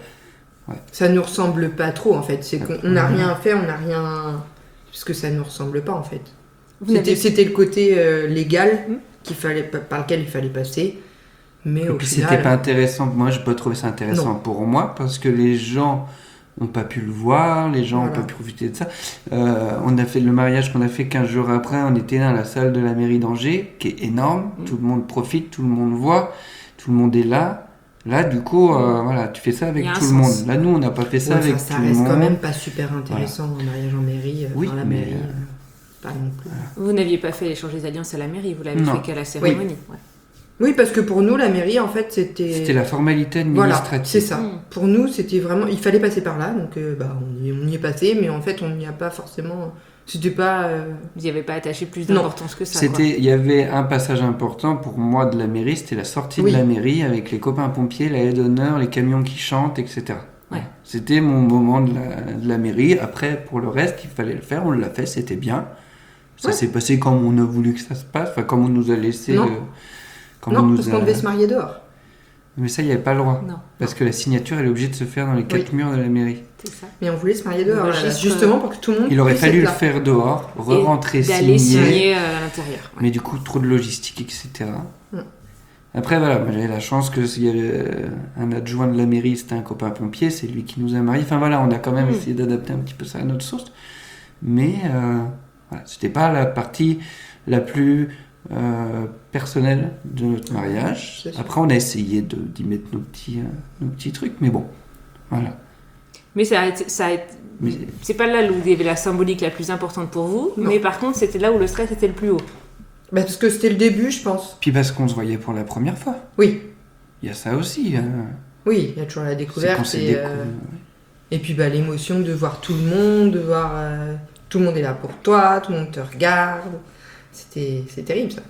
Ça nous ressemble pas trop en fait. C'est qu'on on n'a Mhm. rien fait, on n'a rien. Parce que ça nous ressemble pas en fait. Vous C'était, n'avez- c'était le côté euh, légal Mhm. qu'il fallait, par lequel il fallait passer. Mais Et au puis final. c'était pas intéressant, moi j'ai pas trouvé ça intéressant Non. pour moi parce que les gens n'ont pas pu le voir, les gens n'ont Voilà. pas pu profiter de ça. Euh, on a fait le mariage qu'on a fait quinze jours après, on était dans la salle de la mairie d'Angers, qui est énorme, Mm. tout le monde profite, tout le monde voit, tout le monde est là. Là, du coup, euh, voilà, tu fais ça avec Il y a un tout le sens. monde. Là, nous, on n'a pas fait ça Ouais, avec enfin, ça tout le reste monde. quand même pas super intéressant un mariage en mairie. euh, Oui, enfin, la mais, mairie. euh, euh, pas non plus. Vous n'aviez pas fait l'échange des alliances à la mairie, vous l'avez Non. fait qu'à la cérémonie. Ouais. Oui, parce que pour nous, la mairie en fait c'était. C'était la formalité Voilà, administrative. c'est ça. Mm. Pour nous, c'était vraiment. Il fallait passer par là, donc euh, bah, on, y, on y est passé, mais en fait, on n'y a pas forcément. C'était pas. euh, Vous n'y avez pas attaché plus Non. d'importance que ça. quoi. C'était, il y avait un passage important pour moi de la mairie, c'était la sortie Oui. de la mairie avec les copains pompiers, la haie d'honneur, les camions qui chantent, et cetera. Ouais. C'était mon moment de la, de la mairie. Après, pour le reste, il fallait le faire, on l'a fait, c'était bien. Ça Ouais. s'est passé comme on a voulu que ça se passe, enfin comme on nous a laissé. Non. euh, comme on Non, nous parce a- qu'on devait se marier dehors. Mais ça, il n'y avait pas le droit. Non, Parce que la signature, elle est obligée de se faire dans les quatre murs de la mairie. c'est ça. Mais on voulait se marier dehors, Le là, registre, justement pour que tout le monde Il aurait puisse fallu être le là. faire dehors, re-rentrer, D'aller signer. signer euh, à l'intérieur. ouais. Mais du coup, trop de logistique, et cetera. Mm. Après, voilà, moi, j'avais la chance que s'il y avait un adjoint de la mairie, c'était un copain pompier, c'est lui qui nous a mariés. Enfin voilà, on a quand même Mm. essayé d'adapter un petit peu ça à notre sauce. Mais euh, voilà, c'était pas la partie la plus euh, personnelle de notre mariage. c'est sûr. Après, on a essayé de, d'y mettre nos petits, euh, nos petits trucs, mais bon, voilà. Mais ça a été, ça a été- Mais- c'est pas là où il y avait la symbolique la plus importante pour vous, Non. mais par contre, c'était là où le stress était le plus haut. Bah, parce que c'était le début, je pense. Puis parce qu'on se voyait pour la première fois. Oui, Il y a ça aussi. Hein. oui, il y a toujours la C'est qu'on découverte. s'est Et, décou- euh, et puis bah, l'émotion de voir tout le monde, de voir euh, tout le monde est là pour toi, tout le monde te regarde. C'était, c'est terrible ça.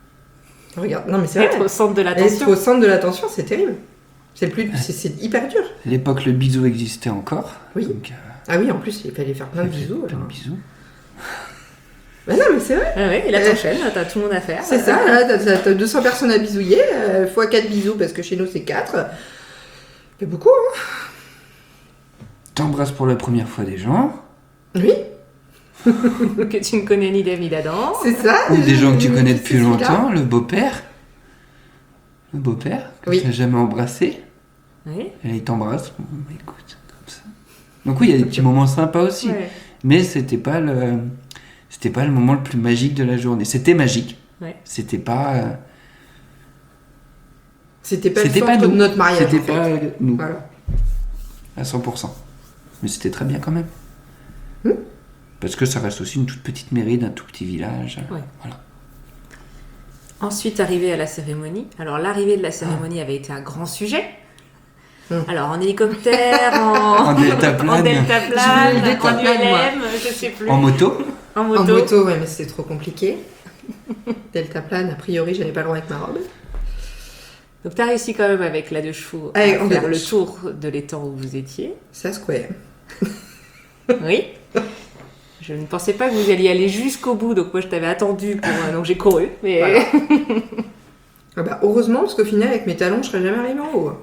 Regarde, non mais c'est Être vrai. au centre de Être l'attention. au centre de l'attention, c'est terrible. C'est le plus, c'est, c'est hyper dur. À l'époque, le bisou existait encore. Oui. Donc, euh, Ah oui, en plus il fallait faire plein de J'ai fait bisous. plein de alors. bisous. Bah non, mais c'est vrai. Ah ouais, et là Euh, t'enchaînes, t'as tout le monde à faire. C'est ça, là, t'as, t'as- t'as deux cents personnes à bisouiller, euh, fois quatre bisous, parce que chez nous, c'est quatre. C'est beaucoup, hein. T'embrasses pour la première fois des gens, Oui, Que tu ne connais ni Dave ni d'Adam. c'est ça. ou des gens que tu Je- connais c'est depuis celui-là. longtemps, le beau-père. Le beau-père, que Oui. tu n'as jamais embrassé. Oui. Et là, il t'embrasse. Bon, bah, écoute, comme ça. Donc oui, il y a des petits moments sympas aussi. Ouais. Mais c'était pas le, c'était pas le moment le plus magique de la journée. C'était magique. Ouais. C'était pas, euh, C'était pas C'était le pas centre nous. de notre mariage. c'était en fait. pas nous Voilà. à cent pour cent. Mais c'était très bien quand même. Hmm. Parce que ça reste aussi une toute petite mairie d'un tout petit village. Ouais. Voilà. Ensuite, arrivé à la cérémonie. Alors, l'arrivée de la cérémonie avait été un grand sujet. Hum. Alors, en hélicoptère, en, En deltaplane. en deltaplane, Je voulais le en deltaplane, U moi. L M, je sais plus. En moto. En moto. En moto, ouais, mais c'était trop compliqué. Deltaplane, a priori, j'avais pas le droit avec ma robe. Donc, tu as réussi quand même avec la deux chevaux à Avec- en faire deux le chevaux. tour de l'étang où vous étiez. Ça, square. Oui. Je ne pensais pas que vous alliez aller jusqu'au bout, donc moi je t'avais attendu, pour, euh, donc j'ai couru. Mais... Voilà. Ah bah, heureusement, parce qu'au final, avec mes talons, je serais jamais arrivée en haut.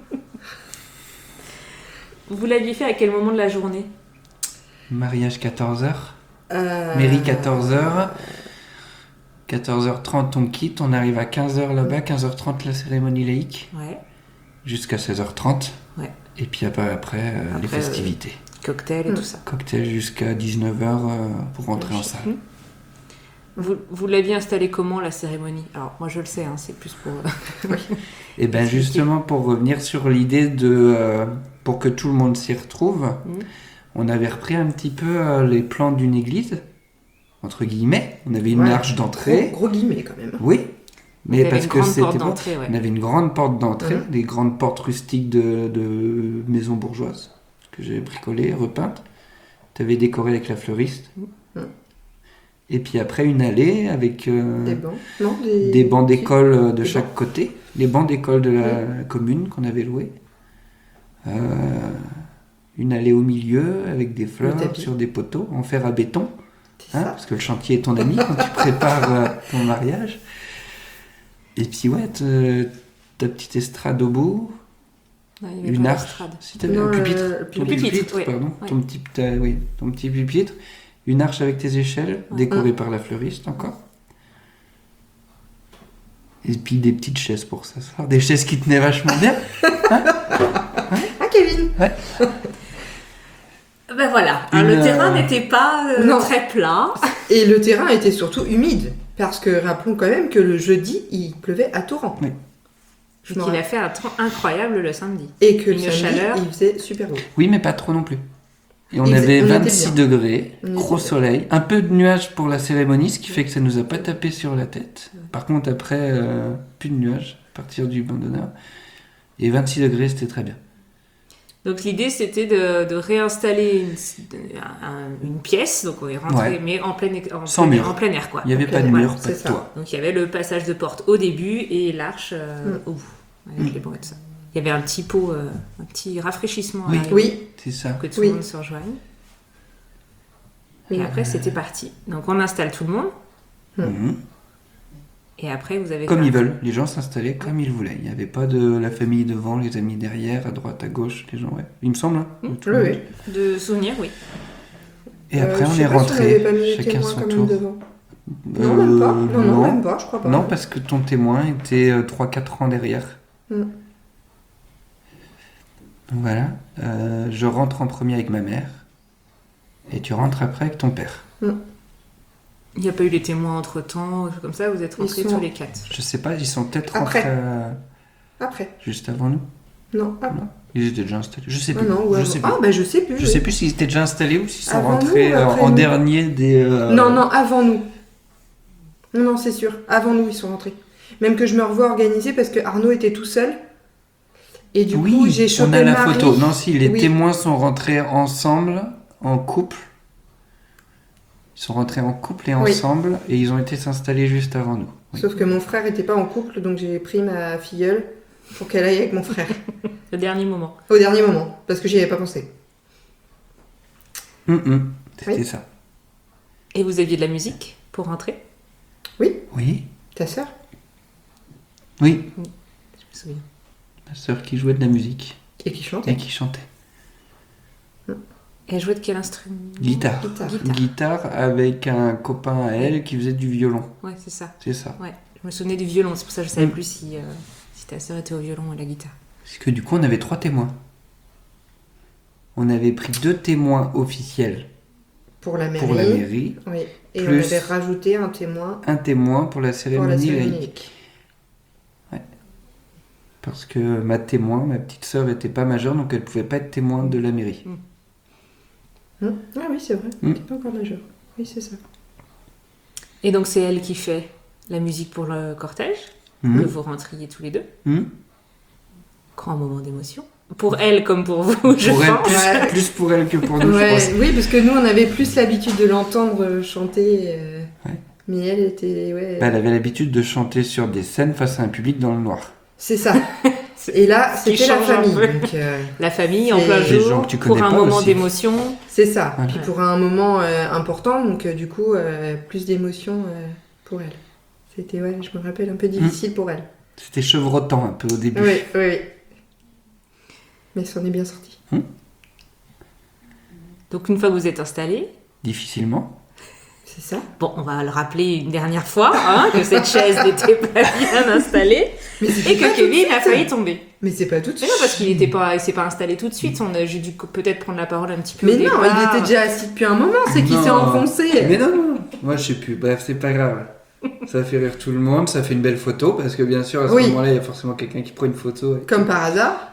Vous l'aviez fait à quel moment de la journée? Mariage quatorze heures. Euh... Mairie quatorze heures. quatorze heures trente on quitte. On arrive à quinze heures là-bas. quinze heures trente la cérémonie laïque. Ouais. Jusqu'à seize heures trente. Ouais. Et puis après, après, euh, les Après, euh, festivités. Cocktail et Mm. tout ça. Cocktail jusqu'à dix-neuf heures euh, pour rentrer en salle. Mhm. Vous, vous l'aviez installé comment la cérémonie? Alors moi je le sais, hein, c'est plus pour... Et bien justement, pour revenir sur l'idée de... euh, pour que tout le monde s'y retrouve, Mhm. on avait repris un petit peu euh, les plans d'une église, entre guillemets. On avait une Ouais. arche d'entrée. Gros, gros guillemets, quand même. Oui, Il y mais avait parce une que grande c'était porte pas- d'entrée, ouais. On avait une grande porte d'entrée, Mhm. des grandes portes rustiques de, de maisons bourgeoises que j'ai bricolées, repeintes. Tu avais décoré avec la fleuriste. Mhm. Et puis après, une allée avec euh, Des bancs. Non, des... des bancs d'école euh, de Des chaque bancs. côté. Les bancs d'école de la commune qu'on avait loués. Euh, une allée au milieu avec des fleurs tapis. sur des poteaux en fer à béton. C'est Hein, ça. parce que le chantier est ton ami quand tu prépares euh, ton mariage. Et puis ouais, te- ta petite estrade au bout, Non, il y avait une pas arche. d'estrade. Si t'avais Non, un pupitre, euh, le ton pupitre, pupitre, oui. pardon, Ouais. ton petit, ta- oui, ton petit pupitre, une arche avec tes échelles, Ouais. décorée Mm. par la fleuriste encore. Et puis des petites chaises pour s'asseoir, des chaises qui tenaient vachement bien. Ah, Kevin Ben voilà, hein, Une, le euh, terrain n'était pas euh, Non. très plat. Et le terrain était surtout humide. Parce que rappelons quand même que le jeudi, il pleuvait à torrent. Oui. Je Et m'en qu'il a rappelle. fait un temps incroyable le samedi. Et que le une samedi, chaleur. il faisait super beau. Oui, mais pas trop non plus. Et on Il faisait- avait on était vingt-six bien. degrés, On était gros bien. soleil, un peu de nuages pour la cérémonie, ce qui fait que ça nous a pas tapé sur la tête. Par contre, après, euh, plus de nuages à partir du banc d'honneur. Et vingt-six degrés, c'était très bien. Donc l'idée c'était de, de réinstaller une, un- une pièce, donc on est rentré, Ouais. mais en plein, en, Sans plein, mur. en plein air quoi. Il n'y avait Ok, pas de voilà, mur, pas c'est de ça. toit. Donc il y avait le passage de porte au début et l'arche euh, Mm. au bout, avec les bancs et tout ça. Il y avait un petit pot, euh, un petit rafraîchissement à Oui. l'arrivée, Oui, C'est ça. pour que tout Oui. le monde se rejoigne. Et Oui. après c'était parti. Donc on installe tout le monde Mhm. et après vous avez... Comme fait ils un- veulent, les gens s'installaient comme ils voulaient. Il n'y avait pas de la famille devant, les amis derrière, à droite, à gauche, les gens, ouais. Il me semble, hein, Mm. tout le oui, monde. oui. De souvenirs, oui. Et Euh, après, je on sais est pas si on rentré, avait pas mis les chacun témoins son quand même tour. devant. Euh, Non, même pas. Non, non, même pas, je crois pas. Non, parce que ton témoin était euh, trois quatre ans derrière. Mm. Donc voilà, euh, je rentre en premier avec ma mère, et tu rentres après avec ton père. Il n'y a pas eu les témoins entre temps, comme ça, vous êtes Ils rentrés sont- tous les quatre. Je sais pas, ils sont peut-être Après. rentrés euh, Après. juste avant nous. Non, avant. Non, ils étaient déjà installés. Je sais Ah plus. non, ou je avant. sais plus. Ah, bah je sais plus. Je oui. sais plus s'ils étaient déjà installés ou s'ils sont Avant rentrés nous ou euh, après en nous dernier des. euh, Non, non, avant nous. Non, non, c'est sûr. Avant nous, ils sont rentrés. Même que je me revois organiser parce que Arnaud était tout seul. Et du oui, coup, j'ai chopé on a la Marie. photo. Non, si, les Oui. témoins sont rentrés ensemble, en couple. Ils sont rentrés en couple et Oui. ensemble, et ils ont été s'installer juste avant nous. Oui. Sauf que mon frère était pas en couple, donc j'ai pris ma filleule pour qu'elle aille avec mon frère. Le dernier moment. Au dernier moment, parce que j'y avais pas pensé. Hum, hum, C'était Oui. ça. Et vous aviez de la musique? pour rentrer. Oui. Ta sœur? Oui. Je me souviens. Ma sœur qui jouait de la musique Et qui chantait? et qui chantait. Elle jouait de quel instrument? Guitare. Guitare. Guitare. Guitare avec un copain à elle qui faisait du violon. Ouais, c'est ça. C'est ça. Ouais. Je me souvenais du violon, c'est pour ça que je savais Mm. plus si, euh, si ta sœur était au violon ou à la guitare. Parce que du coup, on avait trois témoins. On avait pris deux témoins officiels Pour la mairie. pour la mairie, Oui. Et Plus- on avait rajouté un témoin un témoin pour la pour la cérémonie cérémonie laïque. laïque. Parce que ma témoin, ma petite sœur, était pas majeure, donc elle pouvait pas être témoin de la mairie. Hum, Ah oui, c'est vrai. Mm. T'es pas encore majeur. Oui, c'est ça. Et donc c'est elle qui fait la musique pour le cortège, Mhm. que vous rentriez tous les deux. Mhm. Grand moment d'émotion. Pour elle comme pour vous, je Pour elle, pense. plus, Ouais. plus pour elle que pour nous, je Ouais, pense. oui, parce que nous, on avait plus l'habitude de l'entendre chanter. euh, Ouais. Mais elle était. Ouais. Elle avait l'habitude de chanter sur des scènes face à un public dans le noir. C'est ça. Et là, Ce qui c'était la change un famille. peu. Donc, euh, La famille en C'est plein des jour, gens que tu pour connais un pas moment aussi. d'émotion. c'est ça. Ouais. Puis pour un moment euh, important, donc euh, du coup, euh, plus d'émotion euh, pour elle. C'était, ouais, je me rappelle, un peu difficile pour elle. C'était chevrotant un peu au début. Oui, oui, oui. Mais ça en est bien sorti. Donc une fois que vous êtes installés, Difficilement. C'est ça. bon, on va le rappeler une dernière fois, hein, que cette chaise n'était pas bien installée Mais c'est et pas que tout Kevin de a suite. failli tomber. Mais c'est pas tout de Mais suite. non, parce qu'il n'était pas, il s'est pas installé tout de suite. On a, j'ai dû peut-être prendre la parole un petit peu. Mais au non, départ. il était déjà assis depuis un moment, c'est qu'il Non. s'est enfoncé. Mais non, non. Moi, je sais plus. Bref, c'est pas grave. Ça fait rire tout le monde. Ça fait une belle photo parce que bien sûr, à ce Oui. moment-là, il y a forcément quelqu'un qui prend une photo. et- Comme par hasard.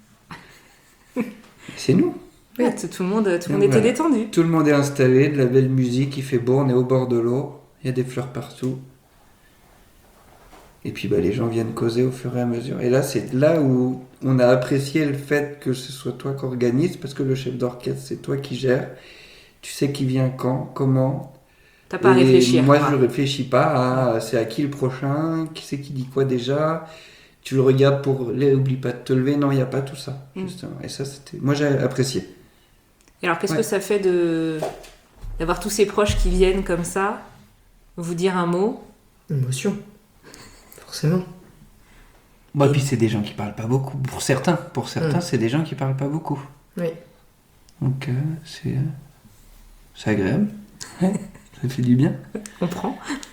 C'est nous. Ouais, tout, tout le monde, tout le monde Et était voilà. détendu. Tout le monde est installé, de la belle musique, il fait beau, on est au bord de l'eau, il y a des fleurs partout. Et puis bah, les gens viennent causer au fur et à mesure. Et là, c'est là où on a apprécié le fait que ce soit toi qui organise, parce que le chef d'orchestre, c'est toi qui gères. Tu sais qui vient quand, comment. T'as pas à Et réfléchir. Moi, quoi. je ne réfléchis pas à c'est à qui le prochain, qui c'est qui dit quoi déjà. Tu le regardes pour les oublie pas de te lever. Non, il n'y a pas tout ça, Mm. justement. Et ça, c'était. Moi, j'ai apprécié. Et alors, qu'est-ce Ouais. que ça fait de d'avoir tous ces proches qui viennent comme ça, vous dire un mot? Émotion. Forcément. Bon, et puis c'est des gens qui parlent pas beaucoup. Pour certains, pour certains, Mm. c'est des gens qui parlent pas beaucoup. Oui. Donc euh, c'est euh, c'est agréable. Ça fait du bien. On prend.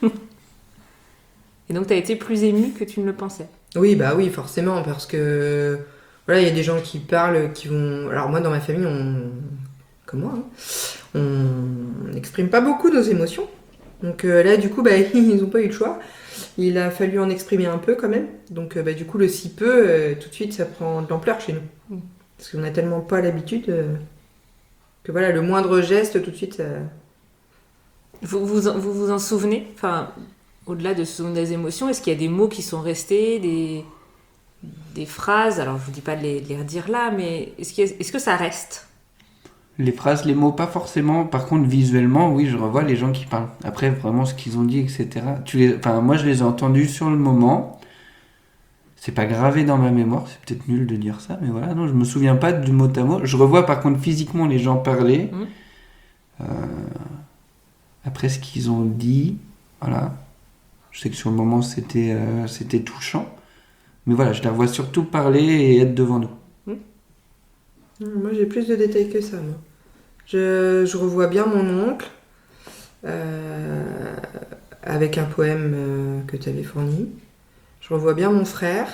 Et donc, t'as été plus ému que tu ne le pensais. Oui, bah oui, forcément, parce que voilà, il y a des gens qui parlent, qui vont. Alors moi, dans ma famille, on, comme moi, hein, on n'exprime pas beaucoup nos émotions. Donc euh, là, du coup, bah, ils n'ont pas eu le choix. Il a fallu en exprimer un peu quand même. Donc euh, bah, du coup, le si peu, euh, tout de suite, ça prend de l'ampleur chez nous, Mm. parce qu'on n'a tellement pas l'habitude euh, que voilà, le moindre geste, tout de suite, ça... Vous vous, en- vous vous en souvenez? Enfin, au-delà de ce des émotions, est-ce qu'il y a des mots qui sont restés, des, des phrases? Alors, je vous dis pas de les, de les redire là, mais est-ce, qu'il y a- est-ce que ça reste? Les phrases, les mots, pas forcément. Par contre, visuellement, oui, je revois les gens qui parlent. Après, vraiment, ce qu'ils ont dit, et cetera. Tu les... Enfin, moi, je les ai entendus sur le moment. C'est pas gravé dans ma mémoire. C'est peut-être nul de dire ça, mais voilà. Non, je me souviens pas du mot à mot. Je revois, par contre, physiquement les gens parler. Mhm. Euh, Après, ce qu'ils ont dit, voilà. Je sais que sur le moment, c'était euh, c'était touchant. Mais voilà, je les revois surtout parler et être devant nous. Moi, j'ai plus de détails que ça, moi. Je, je revois bien mon oncle euh, avec un poème euh, que tu avais fourni. Je revois bien mon frère.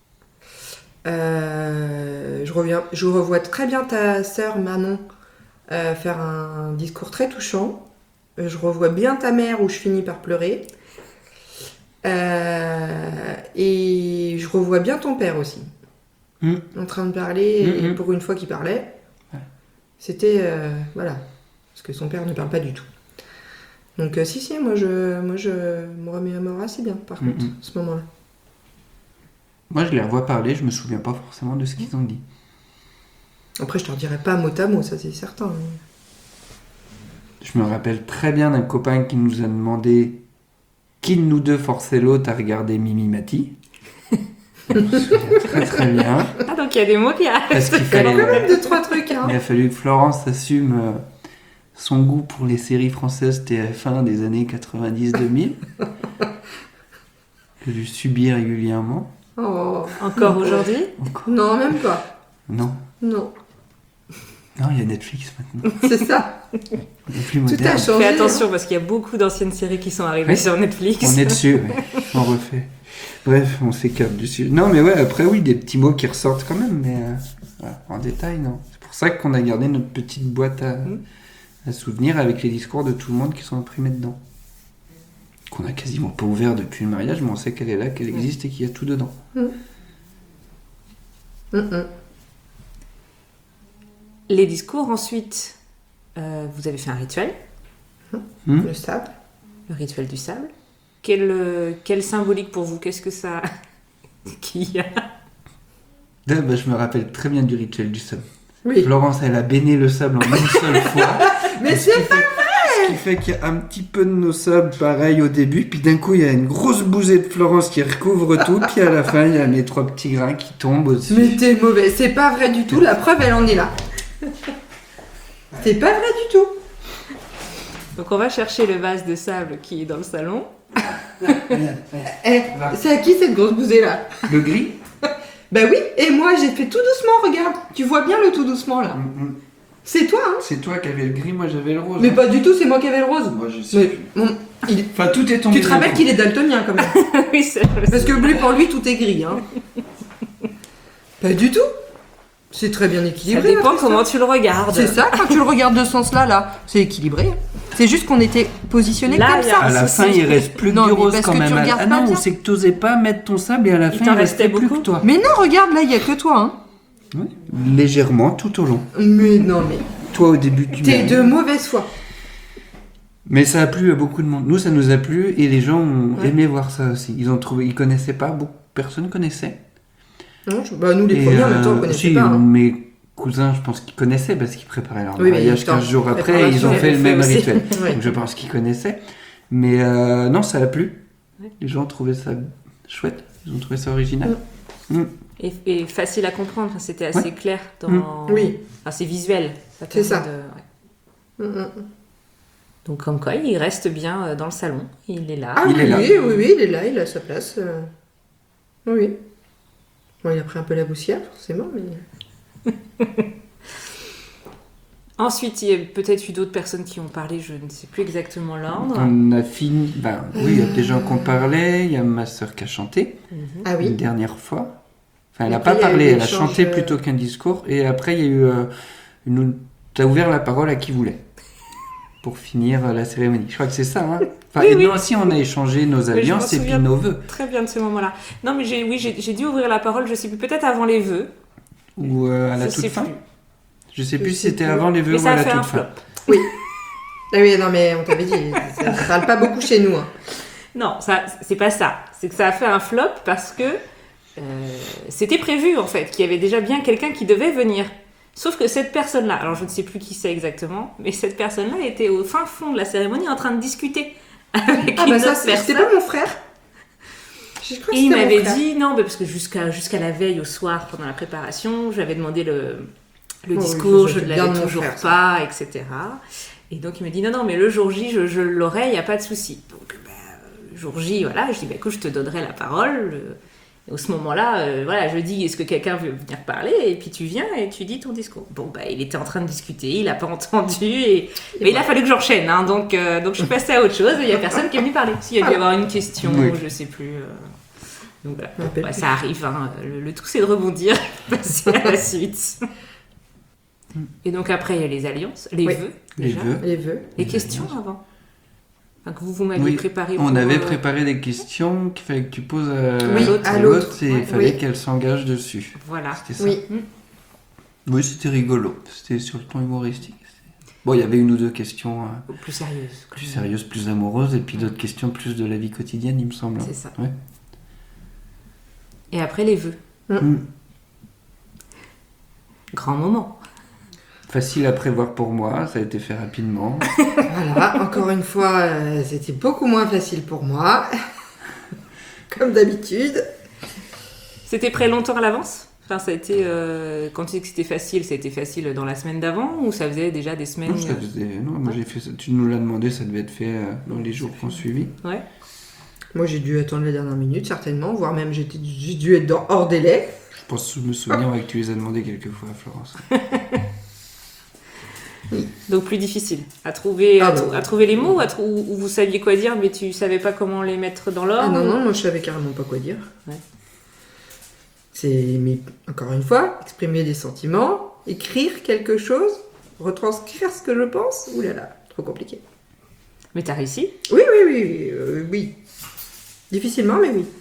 Euh, je, reviens, je revois très bien ta sœur Manon euh, faire un discours très touchant. Euh, Je revois bien ta mère où je finis par pleurer. Euh, et je revois bien ton père aussi. Mm. En train de parler, et Mm, mm. pour une fois qu'il parlait. Ouais. C'était. euh, voilà. Parce que son père ne parle pas du tout. Donc, euh, si, si, moi je, moi, je me remémore assez bien, par Mm, contre, mm. ce moment-là. Moi, je les revois parler, je me souviens pas forcément de ce qu'ils ont dit. Après, je te redirai pas mot à mot, ça c'est certain. mais- Je me rappelle très bien d'un copain qui nous a demandé qui de nous deux forçait l'autre à regarder Mimi Mati. Je me souviens très très bien. Ah, donc il y a des mots qui Parce restent. qu'il Il y a fallait, quand même deux, trois trucs, hein. il a fallu que Florence assume euh, son goût pour les séries françaises T F un des années quatre-vingt-dix deux mille. Que je subis régulièrement. Oh. Encore aujourd'hui? Encore. Non, même pas. Non. Non, Non, il y a Netflix maintenant. c'est ça. Il est plus Tout a moderne. changé. Fais attention parce qu'il y a beaucoup d'anciennes séries qui sont arrivées Oui. sur Netflix. On est dessus, ouais. On refait. Bref, on s'écarte dessus. Non, mais ouais, après, oui, des petits mots qui ressortent quand même, mais euh, voilà, en détail, non. C'est pour ça qu'on a gardé notre petite boîte à, Mm. à souvenirs avec les discours de tout le monde qui sont imprimés dedans. Qu'on a quasiment pas ouvert depuis le mariage, mais on sait qu'elle est là, qu'elle existe et qu'il y a tout dedans. Mm, mm. Les discours, ensuite, euh, vous avez fait un rituel, Hmm Le sable. le rituel du sable. Quel, euh, quel symbolique pour vous? Qu'est-ce que ça... qu'il y a? Là, bah, je me rappelle très bien du rituel du sable. Oui. Florence, elle a béné le sable en une seule fois. Mais Ce qui c'est fait- Ce qui fait qu'il y a un petit peu de nos sables pareil au début, puis d'un coup il y a une grosse bousée de Florence qui recouvre tout, puis à la fin il y a mes trois petits grains qui tombent aussi. Mais t'es mauvais, c'est pas vrai du tout, la preuve elle en est là. C'est pas vrai du tout. Donc on va chercher le vase de sable qui est dans le salon. Eh, c'est à qui cette grosse bousée là? Le gris. Bah oui, et moi j'ai fait tout doucement, regarde. Tu vois bien le tout doucement là. Mm-mm. C'est toi, hein? C'est toi qui avais le gris, moi j'avais le rose. Mais hein. pas du tout, c'est moi qui avais le rose. Moi je sais Mais, plus. bon, il- Enfin tout est tombé. Tu te d'un rappelles coup. qu'il est daltonien quand même. Oui, c'est Parce que lui, pour lui, tout est gris. Hein. Pas du tout. C'est très bien ça équilibré. dépend notre comment histoire. tu le regardes. C'est ça, quand tu le regardes de ce sens-là, là, c'est équilibré. C'est juste qu'on était positionné Là, comme il y a- ça. À la c'est- fin c'est- il reste plus que Non, du mais rose parce quand que tu même. regardes Ah pas non, bien. c'est que t'osais pas mettre ton sable et à la Il fin t'en il restait restait plus beaucoup que toi. Mais non, regarde, là, il n'y a que toi. Hein. Oui, légèrement tout au long. Mais non, mais Toi au début tu t'es de mauvaise foi. Mais ça a plu à beaucoup de monde. Nous, ça nous a plu et les gens ont Ouais. aimé voir ça aussi. Ils ont trouvé, ils connaissaient pas, beaucoup personne connaissait. Non, je- bah, nous, les Et, premiers, en même temps, on euh, connaissait si, pas. hein. mes cousins, je pense qu'ils connaissaient parce qu'ils préparaient leur Oui, mais mariage attends, quinze jours après et préparation, ils ont elle fait le le fait même aussi. rituel. Ouais. Donc je pense qu'ils connaissaient. Mais euh, non, ça a plu. Ouais. Les gens ont trouvé ça chouette. Ils ont trouvé ça original. Mm. Et, et facile à comprendre, enfin, c'était assez Ouais. clair dans... Mm. Oui. Enfin, c'est visuel. Ça C'est permet ça. de- ouais. Mm, mm. Donc comme quoi, il reste bien euh, dans le salon. Il est là. Ah Il oui, est là. oui, oui, oui, il est là, il a sa place. euh. Oui. Bon, il a pris un peu la poussière, forcément, mais... Ensuite, il y a peut-être eu d'autres personnes qui ont parlé, je ne sais plus exactement l'ordre. On a fini. Ben, oui, il y a des gens qui ont parlé. Il y a ma sœur qui a chanté Mhm. Ah une oui. dernière fois. Enfin, elle Et n'a après, pas il y a eu parlé, elle a l'échange, chanté euh, plutôt qu'un discours. Et après, il y a eu. Euh, une... T'as ouvert la parole à qui voulait. Pour finir euh, la cérémonie. Je crois que c'est ça. Hein enfin, Oui, et oui. nous aussi, on a échangé nos je alliances m'en et puis souviens. nos vœux. Très bien de ce moment-là. Non, mais j'ai, oui, j'ai, j'ai dû ouvrir la parole, je sais plus, peut-être avant les vœux. Ou euh, à la Je toute sais fin. plus. Je sais Je plus si sais c'était plus. avant les vœux Mais ou ça à a la fait toute un fin. flop. Ah oui, non, mais on t'avait dit, ça ne parle pas beaucoup chez nous. Hein. Non, ça, c'est pas ça. C'est que ça a fait un flop parce que euh, c'était prévu en fait, qu'il y avait déjà bien quelqu'un qui devait venir. Sauf que cette personne-là, alors je ne sais plus qui c'est exactement, mais cette personne-là était au fin fond de la cérémonie en train de discuter avec Ah une bah ça, autre c'est- c'était personne. pas mon frère. Je crois que Et il c'était mon m'avait frère. dit, non, mais parce que jusqu'à, jusqu'à la veille, au soir, pendant la préparation, j'avais demandé le, le Oh, discours, oui, je ça, ne c'est bien l'avais de mon toujours frère, ça. pas, et cetera. Et donc il me dit, non, non, mais le jour J, je, je l'aurai, il n'y a pas de souci. Donc, bah, le jour J, voilà, je dis, bah, écoute, je te donnerai la parole. Et au ce moment-là, euh, voilà, je dis, est-ce que quelqu'un veut venir parler? Et puis tu viens et tu dis ton discours. Bon, bah, il était en train de discuter, il n'a pas entendu, et, mais il a fallu que j'enchaîne, hein, donc, euh, donc je suis passée à autre chose, et il n'y a personne qui est venu parler. S'il y a dû y avoir une question, Oui. je sais plus. euh, Donc voilà. Je me rappelle Ouais, plus. ça arrive, hein. le, le tout c'est de rebondir, passer à la suite. Et donc après il y a les alliances, les Oui. vœux, Les déjà. vœux. Les Les vœux. Les questions alliances. avant. Enfin, que vous, vous m'aviez Oui, préparé. on pour, avait euh, préparé des questions qu'il fallait que tu poses à, Oui, à à l'autre l'autre. et il Ouais. fallait Oui. qu'elle s'engage dessus. Voilà. C'était ça. Oui. Oui, c'était rigolo. C'était sur le ton humoristique. Bon, il y avait une ou deux questions euh, Plus sérieuse. plus sérieuses, plus amoureuses, et puis d'autres questions plus de la vie quotidienne, il me semble. C'est ça. Ouais. Et après les vœux. Mm. Grand moment. Facile à prévoir pour moi, ça a été fait rapidement. Voilà, encore une fois, euh, c'était beaucoup moins facile pour moi. Comme d'habitude. C'était prêt longtemps à l'avance? Enfin, ça a été, euh, quand tu dis que c'était facile, ça a été facile dans la semaine d'avant ou ça faisait déjà des semaines Non, ça faisait- non, moi Ouais. j'ai fait ça. Tu nous l'as demandé, ça devait être fait euh, dans les jours qui ont suivi. Ouais. Moi, j'ai dû attendre la dernière minute, certainement, voire même j'étais, j'ai dû être dans, hors délai. Je pense me souvenir ouais, que tu les as demandé quelques fois, Florence. Donc plus difficile à trouver, Ah à, bah trou- ouais. à trouver les mots, à trou- ou ou vous saviez quoi dire, mais tu savais pas comment les mettre dans l'ordre. Ah non, non, moi, je savais carrément pas quoi dire. Ouais. C'est, mais encore une fois, exprimer des sentiments, écrire quelque chose, retranscrire ce que je pense. Ouh là là, trop compliqué. Mais t'as réussi. Oui, oui, oui, oui, euh, oui. Difficilement, mais oui.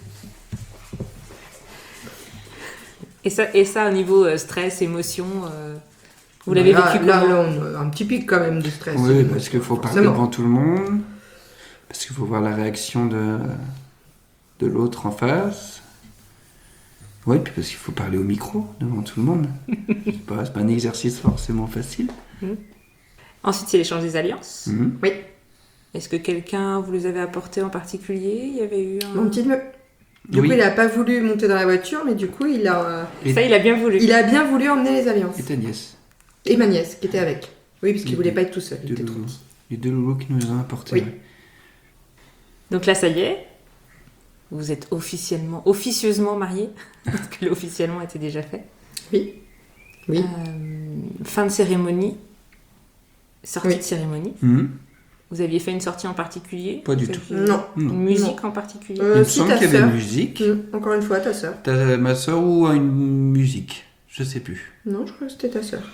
Et ça, et ça au niveau euh, stress, émotion, euh, vous l'avez là, vécu là, comment là, on a un petit pic quand même de stress. Oui, euh, parce qu'il faut parler forcément. devant tout le monde, parce qu'il faut voir la réaction de, de l'autre en face. Oui, puis parce qu'il faut parler au micro devant tout le monde. C'est pas, c'est pas un exercice forcément facile. Ensuite, c'est l'échange des alliances. Mhm. Oui, Est-ce que quelqu'un vous les avait apportés en particulier? Il y avait eu un... mon petit neveu. Du Oui. coup, il a pas voulu monter dans la voiture, mais du coup, il a, Ça, il a bien voulu. il a bien voulu emmener les alliances. Et ta nièce, Et ma nièce, qui était avec. Oui, parce qu'il Les voulait deux- pas être tout seul. Il deux était trop loulous. petit. Les deux loulous qui nous les ont apportés. Oui. ouais. Donc là, ça y est, vous êtes officiellement, officieusement mariés, parce que l'officiellement était déjà fait. Oui. Oui. Euh, fin de cérémonie, sortie Oui. de cérémonie. Mhm. Vous aviez fait une sortie en particulier? Pas du Vous tout. aviez Non. Une Non. musique en particulier? Euh, Il me si, semble ta qu'il y avait sœur. une musique. Mm, Encore une fois, ta sœur. T'as ma soeur ou une musique, je sais plus. Non, je crois que c'était ta sœur.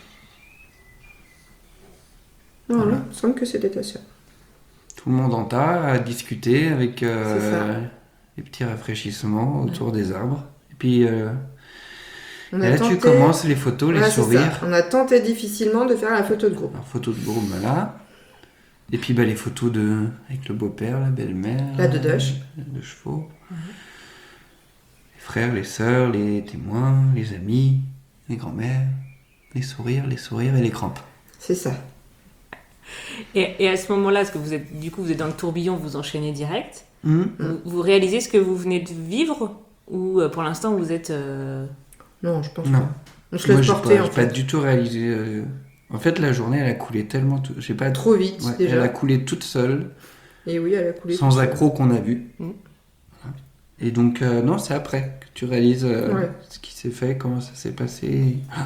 Non, Voilà. non, il me semble que c'était ta sœur. Tout le monde en tas à discuter avec euh, C'est ça. les petits rafraîchissements autour des arbres. Et puis euh, On et a là tenté... tu commences les photos, les Ouais, c'est sourires. ça. On a tenté difficilement de faire la photo de groupe. Alors photos de groupe, là. Et puis bah, les photos de avec le beau-père, la belle-mère. La dodoche. euh, De chevaux. Les frères, les sœurs, les témoins, les amis, les grands-mères. Les sourires, les sourires et les crampes. C'est ça. Et, et à ce moment-là, parce que vous êtes, du coup, vous êtes dans le tourbillon, vous enchaînez direct. Mhm. Vous, vous réalisez ce que vous venez de vivre ou euh, pour l'instant vous êtes euh, Non, je pense Non. pas. On se Moi, laisse j'ai porter, pas, en j'ai pas fait. du tout réalisé. euh, En fait, la journée, elle a coulé tellement. tout- J'ai pas Trop vite, Ouais, déjà. Elle a coulé toute seule, Et oui, elle a coulé. sans toute seule. accroc qu'on a vu. Mhm. Voilà. Et donc, euh, non, c'est après que tu réalises euh, Ouais. ce qui s'est fait, comment ça s'est passé. Ah,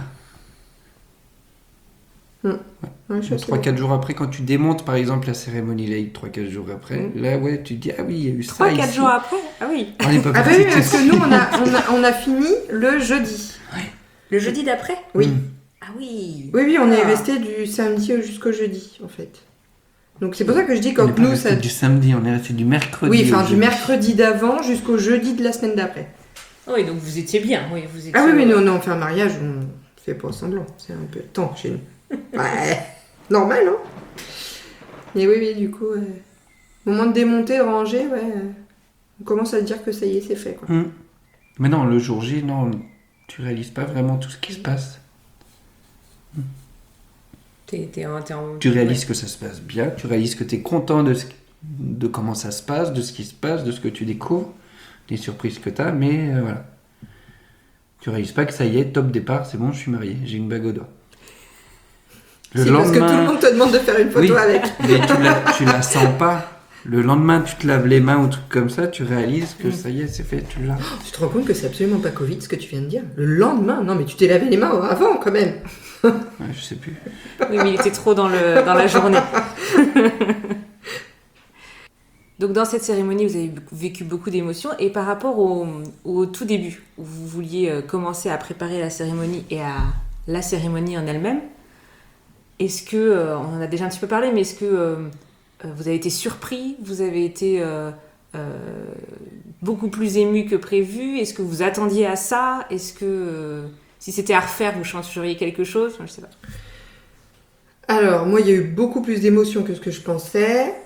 Ouais, je sais. trois quatre jours après, quand tu démontes par exemple la cérémonie laïque, trois quatre jours après, Mhm. là, ouais, tu te dis, ah oui, il y a eu ça. trois quatre ici. jours après. Ah oui. On n'est pas Ah bah parti oui, tout parce que seul. nous, on a, on a, on a fini le jeudi. Le jeudi d'après. Oui. Mhm. Ah oui. Oui, oui, on est Ah. resté du samedi jusqu'au jeudi, en fait. Donc c'est pour ça que je dis On quand n'est pas nous, resté ça... du samedi, on est resté du mercredi. Oui, au enfin, du jeudi. mercredi d'avant jusqu'au jeudi de la semaine d'après. Oui, donc vous étiez bien. Oui, vous étiez. Ah oui, mais nous, on fait un mariage, on fait pas semblant. C'est un peu de temps chez nous. Ouais, normal, hein. Mais oui, oui, du coup, euh, au moment de démonter, de ranger, ouais, euh, on commence à se dire que ça y est, c'est fait, quoi. Mhm. Mais non, le jour J, non, tu réalises pas vraiment tout ce qui se passe. T'es, t'es en, t'es en- Tu réalises que ça se passe bien, tu réalises que tu es content de, ce- de comment ça se passe, de ce qui se passe, de ce que tu découvres, des surprises que tu as, mais euh, voilà. Tu réalises pas que ça y est, top départ, c'est bon, je suis marié, j'ai une bague au doigt. C'est parce que tout le monde te demande de faire une photo Oui, avec. mais tu la, tu la sens pas. Le lendemain, tu te laves les mains ou truc comme ça, tu réalises que ça y est, c'est fait, tu l'as. Tu te rends compte que c'est absolument pas Covid ce que tu viens de dire. Le lendemain, non mais tu t'es lavé les mains avant quand même. Ouais, je sais plus. Oui, mais il était trop dans, le, dans la journée. Donc dans cette cérémonie, vous avez vécu beaucoup d'émotions. Et par rapport au, au tout début, où vous vouliez euh, commencer à préparer la cérémonie et à la cérémonie en elle-même, est-ce que, euh, on en a déjà un petit peu parlé, mais est-ce que euh, vous avez été surpris? Vous avez été euh, euh, beaucoup plus ému que prévu? Est-ce que vous attendiez à ça? Est-ce que euh, si c'était à refaire, vous changeriez quelque chose? Enfin, je sais pas. Alors, moi, il y a eu beaucoup plus d'émotions que ce que je pensais.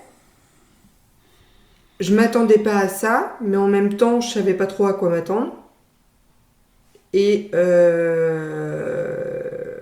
Je m'attendais pas à ça, mais en même temps, je savais pas trop à quoi m'attendre. Et, euh...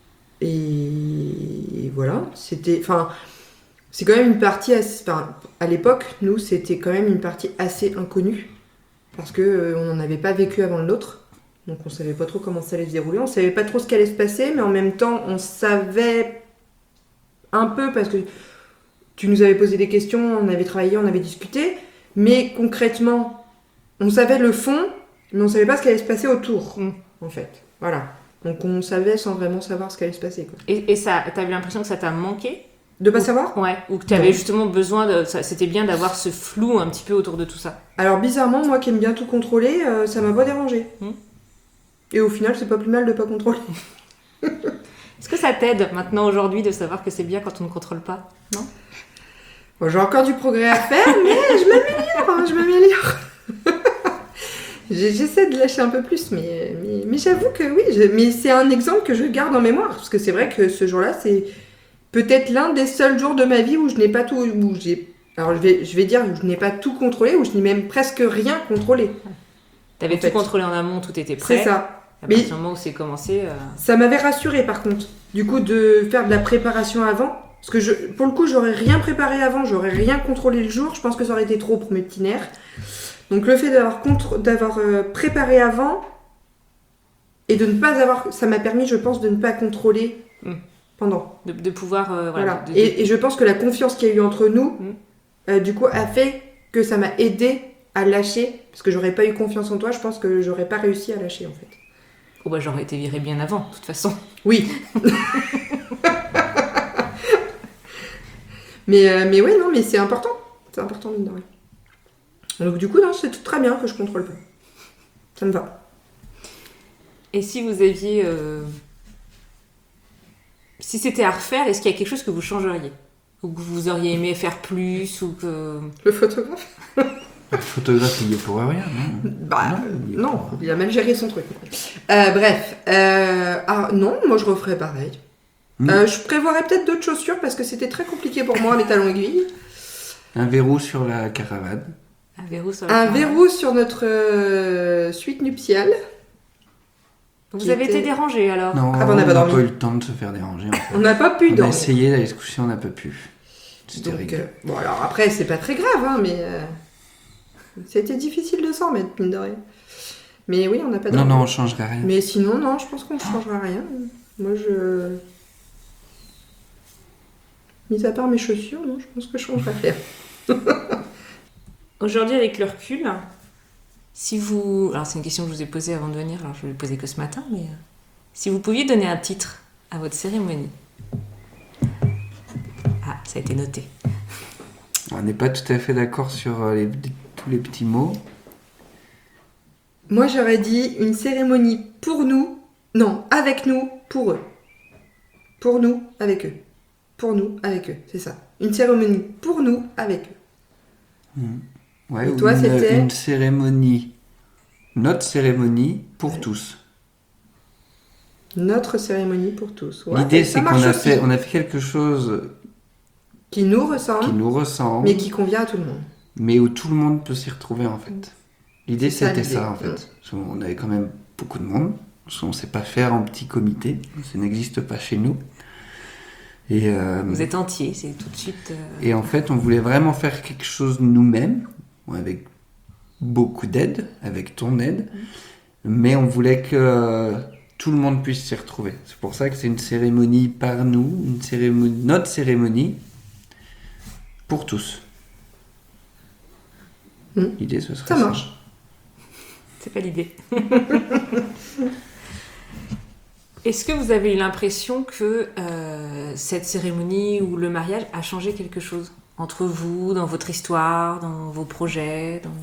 et voilà, c'était, enfin, c'est quand même une partie assez, enfin, à l'époque, nous, c'était quand même une partie assez inconnue parce que euh, on n'en avait pas vécu avant l'autre. Donc on savait pas trop comment ça allait se dérouler, on savait pas trop ce qui allait se passer, mais en même temps on savait un peu parce que tu nous avais posé des questions, on avait travaillé, on avait discuté, mais concrètement on savait le fond, mais on savait pas ce qui allait se passer autour, Mm. en fait. Voilà. Donc on savait sans vraiment savoir ce qui allait se passer. Quoi. Et, et ça, t'avais l'impression que ça t'a manqué? De pas Ou- savoir Ouais, ou que t'avais Non. justement besoin de... ça- C'était bien d'avoir ce flou un petit peu autour de tout ça. Alors bizarrement, moi qui aime bien tout contrôler, euh, ça m'a pas dérangé. Mm. Et au final, c'est pas plus mal de pas contrôler. Est-ce que ça t'aide maintenant aujourd'hui de savoir que c'est bien quand on ne contrôle pas? Non? Bon, j'ai encore du progrès à faire, mais je m'améliore, hein, je m'améliore. J'ai- J'essaie de lâcher un peu plus, mais, mais, mais j'avoue que oui, je- mais c'est un exemple que je garde en mémoire, parce que c'est vrai que ce jour-là, c'est peut-être l'un des seuls jours de ma vie où je n'ai pas tout, où j'ai, alors je vais, je vais dire où je n'ai pas tout contrôlé, où je n'ai même presque rien contrôlé. T'avais En tout fait. contrôlé en amont, tout était prêt. C'est ça. À Mais- partir du moment où c'est commencé... euh, Ça m'avait rassurée par contre, du coup de faire de la préparation avant, parce que je, pour le coup j'aurais rien préparé avant, j'aurais rien contrôlé le jour, je pense que ça aurait été trop pour mes petits nerfs. Donc le fait d'avoir, contre, d'avoir euh, préparé avant et de ne pas avoir, ça m'a permis je pense de ne pas contrôler Mm. pendant. de, de pouvoir... euh, voilà, Voilà. de- de- Et, et je pense que la confiance qu'il y a eu entre nous, Mm. euh, du coup a fait que ça m'a aidé à lâcher, parce que j'aurais pas eu confiance en toi, je pense que j'aurais pas réussi à lâcher en fait. Oh bah j'aurais été virée bien avant, de toute façon. Oui. mais, euh, mais oui, non, mais c'est important. C'est important, mine de rien. Donc du coup, non, c'est tout très bien que je contrôle pas. Ça me va. Et si vous aviez... euh, Si c'était à refaire, est-ce qu'il y a quelque chose que vous changeriez? Ou que vous auriez aimé faire plus, ou que... Le photographe Le photographe, il y est pour rien, non? Bah, il y est non, pour- il a mal géré son truc. Euh, bref. Euh, ah, non, moi je referais pareil. Mm. Euh, je prévoirais peut-être d'autres chaussures parce que c'était très compliqué pour moi, mes talons aiguilles. Un verrou sur la caravane. Un verrou sur la Un caravane. verrou sur notre euh, suite nuptiale. Vous qui avez était- été dérangé alors? Non, Ah, bah, on n'a pas dormi. eu le temps de se faire déranger. En fait. On n'a pas pu On a dormir. essayé d'aller se coucher, on n'a pas pu. C'était Donc, rigolo. euh, bon, alors après, c'est pas très grave, hein, mais euh, c'était difficile de s'en mettre, mine de rien. Mais oui, on n'a pas Non, dormi. non, on changerait rien. Mais sinon, non, je pense qu'on ne changera rien. Moi, je. Mis à part mes chaussures, non, je pense que je changerai rien. Aujourd'hui, avec le recul, si vous... Alors, c'est une question que je vous ai posée avant de venir, alors je ne l'ai posée que ce matin, mais... euh, Si vous pouviez donner un titre à votre cérémonie... Ah, ça a été noté. On n'est pas tout à fait d'accord sur euh, les- tous les petits mots. Moi, j'aurais dit une cérémonie pour nous. Non, avec nous, pour eux. Pour nous, avec eux. Pour nous, avec eux, c'est ça. Une cérémonie pour nous, avec eux. Ouais, Et ou toi, une, c'était une cérémonie, notre cérémonie pour tous. Notre cérémonie pour tous. Ouais, L'idée, ça c'est qu'on marche a aussi. fait, on a fait quelque chose Qui nous ressemble, qui nous ressemble, mais qui convient à tout le monde. mais où tout le monde peut s'y retrouver en fait. L'idée, C'est ça, c'était l'idée. ça en fait. Mm. Parce qu'on avait quand même beaucoup de monde. On ne sait pas faire en petit comité. Ça n'existe pas chez nous. Et, euh, Vous êtes entier, c'est tout de suite... euh, et en fait, on voulait vraiment faire quelque chose nous-mêmes, avec beaucoup d'aide, avec ton aide, mais on voulait que euh, tout le monde puisse s'y retrouver. C'est pour ça que c'est une cérémonie par nous, une cérémonie, notre cérémonie pour tous. Mm. L'idée, ce serait Ça ça. marche. C'est pas l'idée. Est-ce que vous avez eu l'impression que euh, cette cérémonie ou le mariage a changé quelque chose entre vous, dans votre histoire, dans vos projets, dans,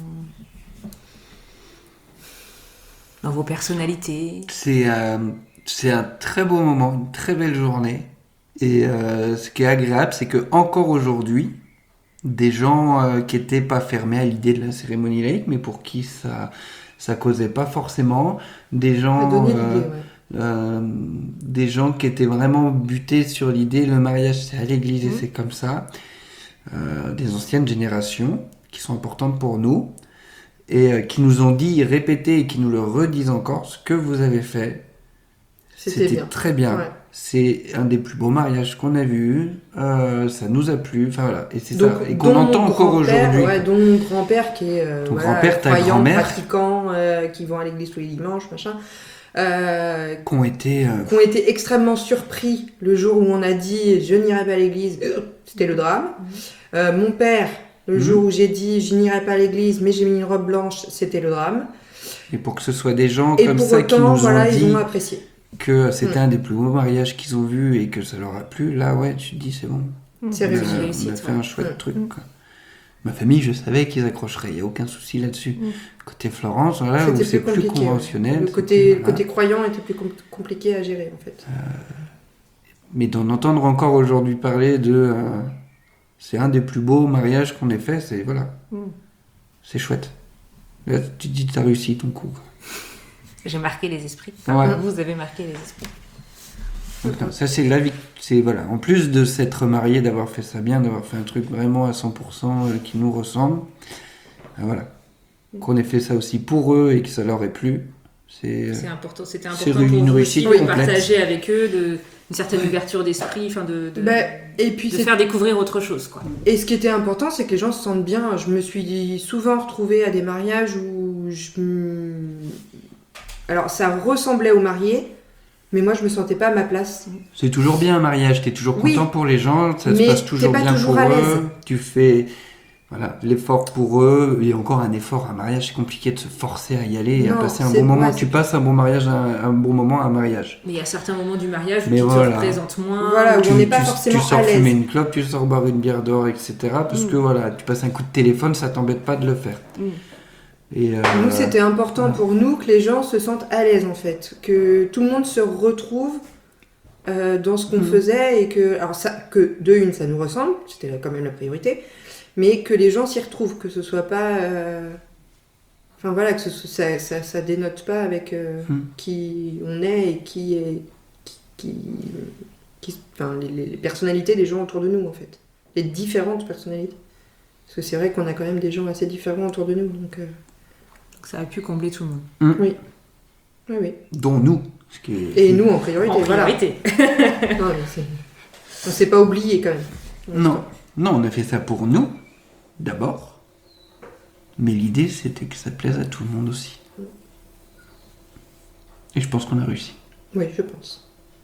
dans vos personnalités? C'est euh, c'est un très beau moment, une très belle journée. Et euh, ce qui est agréable, c'est que encore aujourd'hui, des gens euh, qui n'étaient pas fermés à l'idée de la cérémonie laïque, mais pour qui ça ça causait pas forcément, des Ça gens donnait euh, l'idée, ouais. euh, des gens qui étaient vraiment butés sur l'idée le mariage c'est à l'église et Mhm. c'est comme ça, euh, des anciennes générations qui sont importantes pour nous et euh, qui nous ont dit, répété et qui nous le redisent encore, ce que vous avez fait, C'était bien. très bien. Ouais. c'est un des plus beaux mariages qu'on a vus, euh, ça nous a plu, enfin voilà, et c'est Donc, ça, et qu'on dont entend mon encore grand-père, aujourd'hui. Ouais, dont mon grand-père qui est euh, Ton voilà, grand-père, ta croyant, grand-mère. pratiquant, euh, qui vont à l'église tous les dimanches, machin, euh, Qui ont été... euh, qui ont été extrêmement surpris le jour où on a dit je n'irai pas à l'église, c'était le drame. Euh, mon père, le Mhm. jour où j'ai dit je n'irai pas à l'église mais j'ai mis une robe blanche, c'était le drame. Et pour que ce soit des gens Et comme pour ça qui autant, nous voilà, ont dit ils ont apprécié. que c'était Mm. un des plus beaux mariages qu'ils ont vus et que ça leur a plu, là ouais, tu te dis c'est bon. C'est On a, réussi. on a réussite, fait ouais. un chouette Mm. truc. Quoi. Ma famille, je savais qu'ils accrocheraient, il n'y a aucun souci là-dessus. Mm. Côté Florence, voilà, où C'était c'est plus plus compliqué. conventionnel. Le c'est côté, plus- voilà. côté croyant était plus com- compliqué à gérer en fait. Mais d'en entendre encore aujourd'hui parler de... euh, c'est un des plus beaux mariages qu'on ait fait, c'est... Voilà. Mm. C'est chouette. Là, tu te dis que tu as réussi ton coup. quoi. J'ai marqué les esprits. Ouais. Vous avez marqué les esprits. Donc, non, ça, c'est la vie. C'est, voilà. En plus de s'être marié, d'avoir fait ça bien, d'avoir fait un truc vraiment à cent pour cent euh, qui nous ressemble, ben voilà. Qu'on ait fait ça aussi pour eux et que ça leur ait plu, c'est... C'est important, c'était c'est important pour une vous réussite aussi de complète. partager avec eux de, une certaine ouverture d'esprit, enfin de, de, Bah, et puis de c'est- faire découvrir autre chose, quoi. Et ce qui était important, c'est que les gens se sentent bien. Je me suis souvent retrouvée à des mariages où je... m- Alors, ça ressemblait au marié, mais moi, je me sentais pas à ma place. C'est toujours bien un mariage, t'es toujours Oui. content pour les gens, ça se Mais passe t'es toujours pas bien toujours pour à l'aise. eux, tu fais voilà, l'effort pour eux, et encore un effort, un mariage, c'est compliqué de se forcer à y aller et à Non, passer un c'est- bon moment. ouais, tu c'est- passes un bon mariage, à un, un bon moment à un mariage. Mais il y a certains moments du mariage où Mais tu voilà. te représentes moins. Voilà, où tu, on n'est pas tu- forcément tu sors à l'aise. fumer une clope, tu sors boire une bière dehors, et cetera. Parce Mm. que voilà, tu passes un coup de téléphone, ça t'embête pas de le faire. Mm. Et, euh, Nous, c'était important voilà. pour nous que les gens se sentent à l'aise, en fait. Que tout le monde se retrouve euh, dans ce qu'on Mhm. faisait et que, alors ça, que de une, ça nous ressemble, c'était quand même la priorité, mais que les gens s'y retrouvent, que ce soit pas... euh, Enfin voilà, que ce soit- ça, ça, ça dénote pas avec euh, Mhm. qui on est et qui est... Qui, qui, qui- enfin, les, les personnalités des gens autour de nous, en fait. Les différentes personnalités. Parce que c'est vrai qu'on a quand même des gens assez différents autour de nous, donc... euh, Donc ça a pu combler tout le monde. Oui. Oui, oui. Dont nous. Ce qui est- Et nous en priorité, En voilà. priorité. Non, mais c'est- on s'est pas oublié quand même. Non, non, on a fait ça pour nous, d'abord. Mais l'idée, c'était que ça plaise à tout le monde aussi. Et je pense qu'on a réussi. Oui, je pense.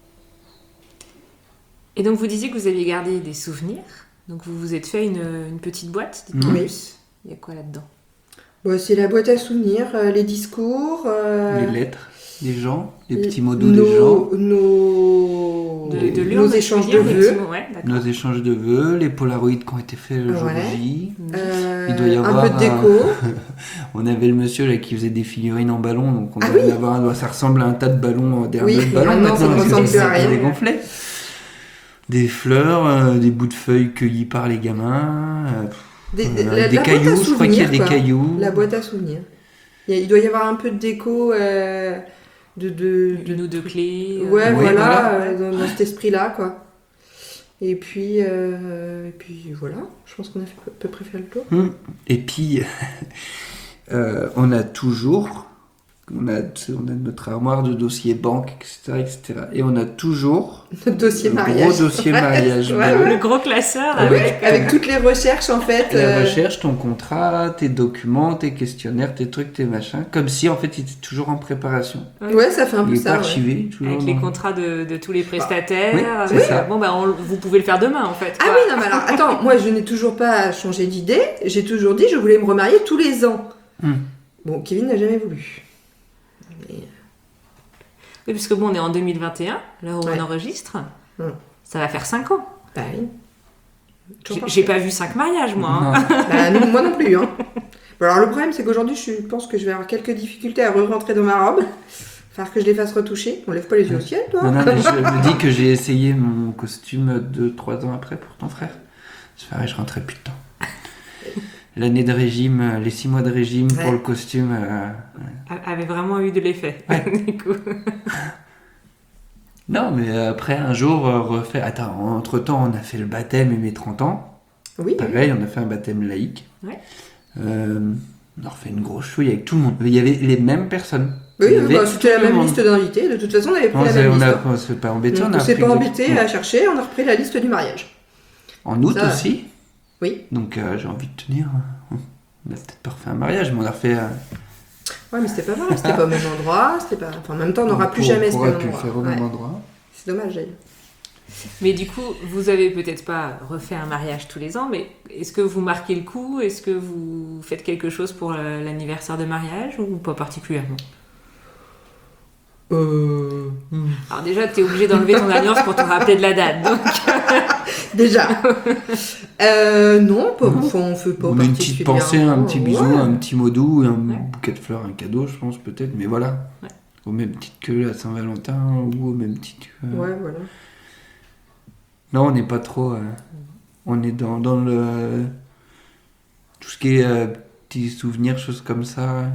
Et donc vous disiez que vous aviez gardé des souvenirs. Donc vous vous êtes fait une, une petite boîte. Dites-moi Oui. plus. Il y a quoi là-dedans? Bon, c'est la boîte à souvenirs, euh, les discours, euh, Les lettres des gens, les petits mots nos, doux des gens, nos, De, de nos l'urne, échanges tu de veux dire, des vœux. petits mots, ouais, d'accord. nos échanges de vœux, les polaroïds qui ont été faits le jour Ouais. J. Euh, Il doit y un avoir peu de un- déco. On avait le monsieur là qui faisait des figurines en ballon, donc on Ah doit oui. en avoir un, ça ressemble à un tas de ballons, euh, des Oui, un tas de mais ballons maintenant, ça ne parce que ressemble c'est- plus à c'est rien. dégonflé. Des fleurs, euh, des bouts de feuilles cueillis par les gamins, euh, Des, euh, la- des la boîte à cailloux, je crois qu'il y a souvenirs, des quoi. cailloux. La boîte à souvenirs. Il, y a- il doit y avoir un peu de déco, euh, de, de, de- Une ou deux clés. euh, Ouais, Oui, voilà, voilà. euh, dans, dans cet esprit-là, quoi. Et puis, euh, et puis voilà, je pense qu'on a fait, à peu près fait le tour. Hum. Et puis, euh, on a toujours, on a, on a notre armoire de dossiers banque, et cetera, et cetera. Et on a toujours Notre dossier le mariage. gros dossier mariage Ouais, bleu. Le gros classeur Ah Oui, avec, avec toutes les recherches, en fait. La euh, recherche, ton contrat, tes documents, tes questionnaires, tes trucs, tes machins, comme si en fait il était toujours en préparation. Ouais, ça fait un Il peu n'est pas ça. ouais. archivé, toujours. avec les dans- contrats de, de tous les prestataires. oui, c'est avec- ça. Bon, bah, on- vous pouvez le faire demain, en fait. Ah quoi. oui, non, mais alors, attends, moi je n'ai toujours pas changé d'idée. J'ai toujours dit je voulais me remarier tous les ans. Hum. Bon, Kevin n'a jamais voulu. Oui, parce que bon, on est en deux mille vingt et un, là où Ouais. on enregistre. Hum. Ça va faire cinq ans. Bah oui. J'ai- J'ai pas vu cinq mariages, moi. hein. Non. Bah, non, moi non plus. Hein. Bon, alors le problème c'est qu'aujourd'hui je pense que je vais avoir quelques difficultés à re-rentrer dans ma robe. Falloir que je les fasse retoucher. On lève pas les yeux au ciel, toi. Non, non, mais je me dis que j'ai essayé mon costume deux trois ans après pour ton frère. Je ferais, je rentrais plus de temps. L'année de régime, euh, les six mois de régime Ouais. pour le costume. euh, Avait vraiment eu de l'effet. Ouais. du coup. Non, mais après un jour, euh, refait. Attends, entre temps, on a fait le baptême et mes trente ans. Oui, oui. Pareil, on a fait un baptême laïque. Ouais. Euh, on a refait une grosse chouille avec tout le monde. Il y avait les mêmes personnes. Oui, Il y avait bah, c'était la tout le même monde. liste d'invités. De toute façon, on avait pris On la s'est même on liste. a- hein. on s'est pas embêté, Donc, on on a s'est pris pas exact- embêté à chercher, on a repris la liste du mariage. En août Ça, aussi. Oui. Donc euh, j'ai envie de tenir. On a peut-être pas refait un mariage, mais on a refait. euh, Ouais, mais c'était pas vrai, c'était pas au même endroit, c'était pas... Enfin, en même temps, on n'aura plus pour- jamais ce pourra même plus endroit. faire au Ouais. même endroit. C'est dommage, d'ailleurs. Mais du coup, vous avez peut-être pas refait un mariage tous les ans, mais est-ce que vous marquez le coup? Est-ce que vous faites quelque chose pour euh, l'anniversaire de mariage ou pas particulièrement? Euh... Alors déjà, t'es obligé d'enlever ton alliance pour te rappeler de la date. Donc... Déjà. euh, non, pas, Non. enfin, on fait pas On met une petite pensée, un petit bisou, Ouais. un petit mot doux, un Ouais. bouquet de fleurs, un cadeau, je pense peut-être, mais voilà. Ouais. Au même titre que la Saint-Valentin ou au même titre que. Ouais, voilà. Non, on n'est pas trop. euh, On est dans, dans le. Tout ce qui est euh, petits souvenirs, choses comme ça.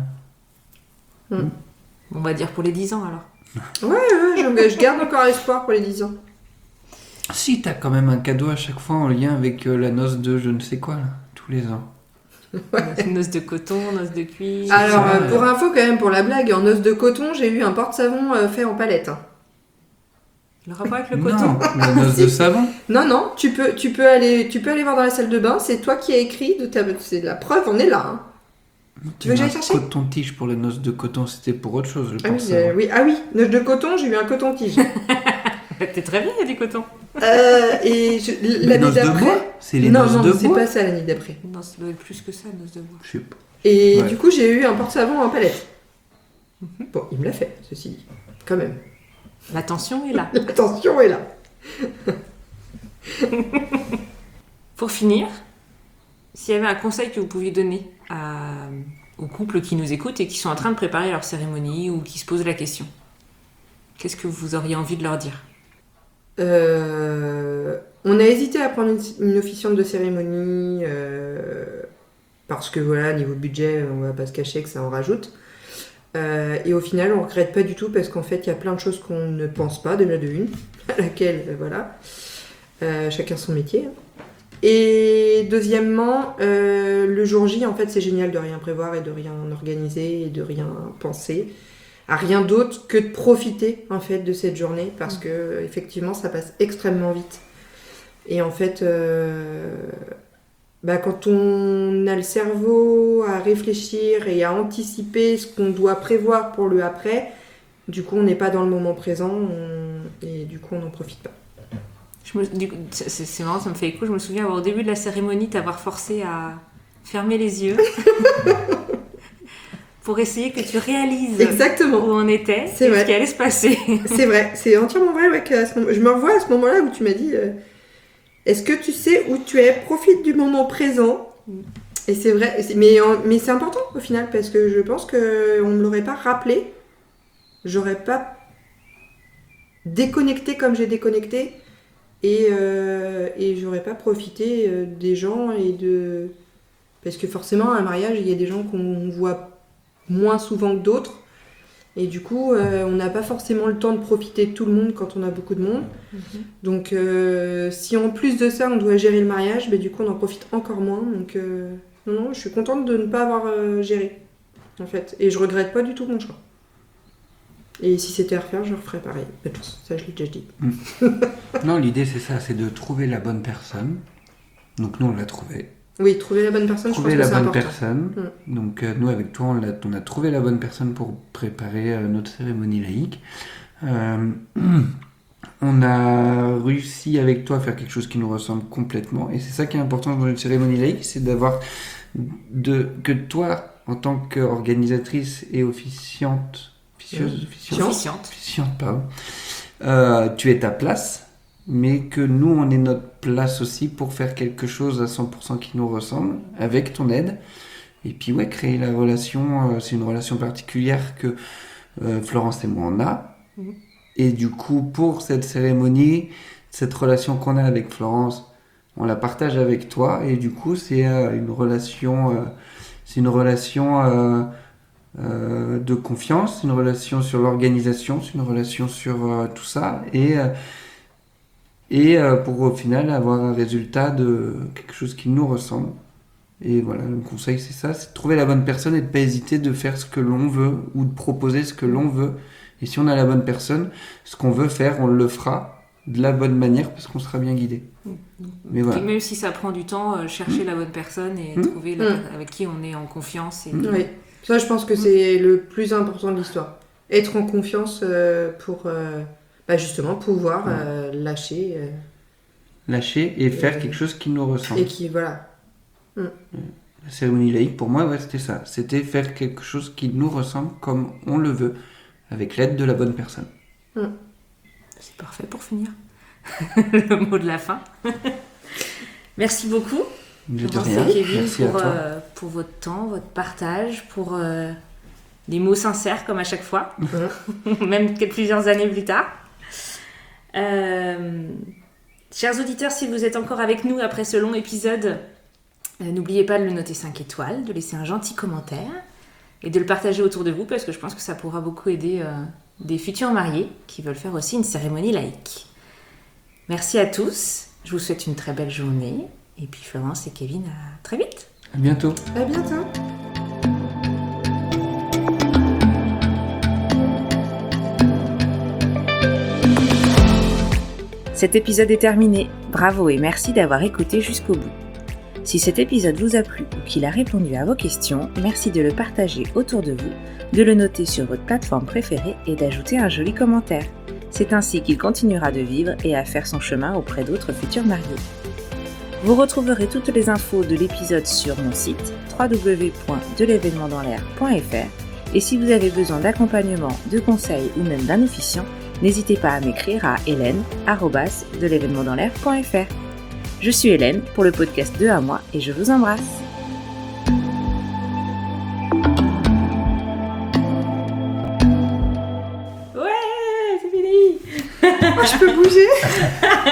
On va dire pour les dix ans alors. Ouais, ouais, je, je garde encore espoir pour les dix ans. Si, t'as quand même un cadeau à chaque fois en lien avec euh, la noce de je ne sais quoi, là, tous les ans. Noce de coton, noce de cuir. Alors, ça, euh, pour ouais. info, quand même, pour la blague, en os de coton, j'ai eu un porte-savon euh, fait en palette. hein. Le rapport avec le coton. Non, la noce de savon. Non, non, tu peux, tu, peux aller, tu peux aller voir dans la salle de bain, c'est toi qui as écrit, de ta, c'est la preuve, on est là. hein. Tu veux que j'aille chercher Coton-tige pour la noce de coton, c'était pour autre chose, je ah oui, pense. euh, oui, ah oui, noce de coton, j'ai eu un coton-tige. T'es très bien, il y a du coton. euh, et je- Les l'année noces de bois d'après... C'est les Non, noces non, de c'est bois pas ça l'année d'après. Non, ça doit être plus que ça, noce de bois. Je sais pas. Et Ouais. du coup, j'ai eu un porte-savon en palette. Bon, il me l'a fait, ceci dit. Quand même. La tension est là. L'attention est là. Pour finir, s'il y avait un conseil que vous pouviez donner à- aux couples qui nous écoutent et qui sont en train de préparer leur cérémonie ou qui se posent la question, qu'est-ce que vous auriez envie de leur dire? Euh, on a hésité à prendre une, une officiante de cérémonie euh, parce que voilà, niveau budget, on va pas se cacher que ça en rajoute. Euh, et au final, on regrette pas du tout parce qu'en fait, il y a plein de choses qu'on ne pense pas, déjà de une, à laquelle, euh, voilà, Euh, chacun son métier. Et deuxièmement, euh, le jour J, en fait, c'est génial de rien prévoir et de rien organiser et de rien penser. À rien d'autre que de profiter en fait de cette journée parce que effectivement ça passe extrêmement vite et en fait euh, bah, quand on a le cerveau à réfléchir et à anticiper ce qu'on doit prévoir pour le après, du coup on n'est pas dans le moment présent on- et du coup on n'en profite pas. Je me- du coup, c'est, c'est marrant, ça me fait écho. Je me souviens avoir, au début de la cérémonie, t'avoir forcé à fermer les yeux pour essayer que tu réalises où Exactement, on était C'est et vrai. ce qui allait se passer. c'est vrai, c'est entièrement vrai ouais, qu'à ce moment- je me revois à ce moment-là où tu m'as dit euh, est-ce que tu sais où tu es, profite du moment présent. Et c'est vrai, c'est- mais, en- mais c'est important au final parce que je pense qu'on ne me l'aurait pas rappelé. J'aurais pas déconnecté comme j'ai déconnecté et, euh, et j'aurais pas profité euh, des gens et de. Parce que forcément, à un mariage, il y a des gens qu'on voit moins souvent que d'autres. Et du coup, euh, on n'a pas forcément le temps de profiter de tout le monde quand on a beaucoup de monde. Donc, euh, si en plus de ça, on doit gérer le mariage, bah, du coup, on en profite encore moins. Donc, euh, non, non, je suis contente de ne pas avoir euh, géré, en fait. Et je regrette pas du tout mon choix. Et si c'était à refaire, je referais pareil. Mais bon, ça, je l'ai déjà dit. Non, l'idée c'est ça, c'est de trouver la bonne personne. Donc nous on l'a trouvé. Oui, trouver la bonne personne, Trouver je la pense que c'est bonne important. personne. Donc euh, nous avec toi on, l'a- on a trouvé la bonne personne pour préparer euh, notre cérémonie laïque. Euh, on a réussi avec toi à faire quelque chose qui nous ressemble complètement. Et c'est ça qui est important dans une cérémonie laïque, c'est d'avoir de, que toi en tant qu'organisatrice et officiante, officieuse, officiante, Officiante. officiante, pardon, euh, tu es ta place, mais que nous, on est notre place aussi pour faire quelque chose à cent pour cent qui nous ressemble, avec ton aide. Et puis, ouais, créer la relation, euh, c'est une relation particulière que euh, Florence et moi, on a. Mhm. Et du coup, pour cette cérémonie, cette relation qu'on a avec Florence, on la partage avec toi. Et du coup, c'est euh, une relation, euh, c'est une relation euh, euh, de confiance, une relation sur l'organisation, c'est une relation sur euh, tout ça. Et, euh, et euh, pour au final avoir un résultat de quelque chose qui nous ressemble. Et voilà, le conseil, c'est ça, c'est de trouver la bonne personne et de pas hésiter de faire ce que l'on veut ou de proposer ce que l'on veut. Et si on a la bonne personne, ce qu'on veut faire, on le fera de la bonne manière parce qu'on sera bien guidé. Mais voilà. Même si ça prend du temps, euh, chercher mmh. la bonne personne et mmh. trouver la, mmh. avec qui on est en confiance. Et... Mmh. Oui, ça je pense que c'est mmh. le plus important de l'histoire. Être en confiance euh, pour euh, bah justement pouvoir mmh. euh, lâcher. Euh, lâcher et faire euh, quelque chose qui nous ressemble. Et qui, voilà. Mmh. La cérémonie laïque, pour moi, ouais, c'était ça. C'était faire quelque chose qui nous ressemble comme on le veut, avec l'aide de la bonne personne. Mmh. C'est parfait pour finir. Le mot de la fin. Merci beaucoup. De rien. Kevin, Merci pour, à toi. Euh, pour votre temps, votre partage, pour euh, des mots sincères comme à chaque fois, même quelques plusieurs années plus tard. Euh, chers auditeurs, si vous êtes encore avec nous après ce long épisode, euh, n'oubliez pas de le noter cinq étoiles, de laisser un gentil commentaire et de le partager autour de vous parce que je pense que ça pourra beaucoup aider euh, des futurs mariés qui veulent faire aussi une cérémonie laïque. Merci à tous, je vous souhaite une très belle journée et puis Florence et Kevin, à très vite. À bientôt. À bientôt. Cet épisode est terminé. Bravo et merci d'avoir écouté jusqu'au bout. Si cet épisode vous a plu ou qu'il a répondu à vos questions, merci de le partager autour de vous, de le noter sur votre plateforme préférée et d'ajouter un joli commentaire. C'est ainsi qu'il continuera de vivre et à faire son chemin auprès d'autres futurs mariés. Vous retrouverez toutes les infos de l'épisode sur mon site w w w point de l'événement dans l'air point f r et si vous avez besoin d'accompagnement, de conseils ou même d'un officiant, n'hésitez pas à m'écrire à hélène arobase de l'événement dans l'air point f r. Je suis Hélène pour le podcast deux à moi et je vous embrasse. Ouais, c'est fini. Oh, je peux bouger.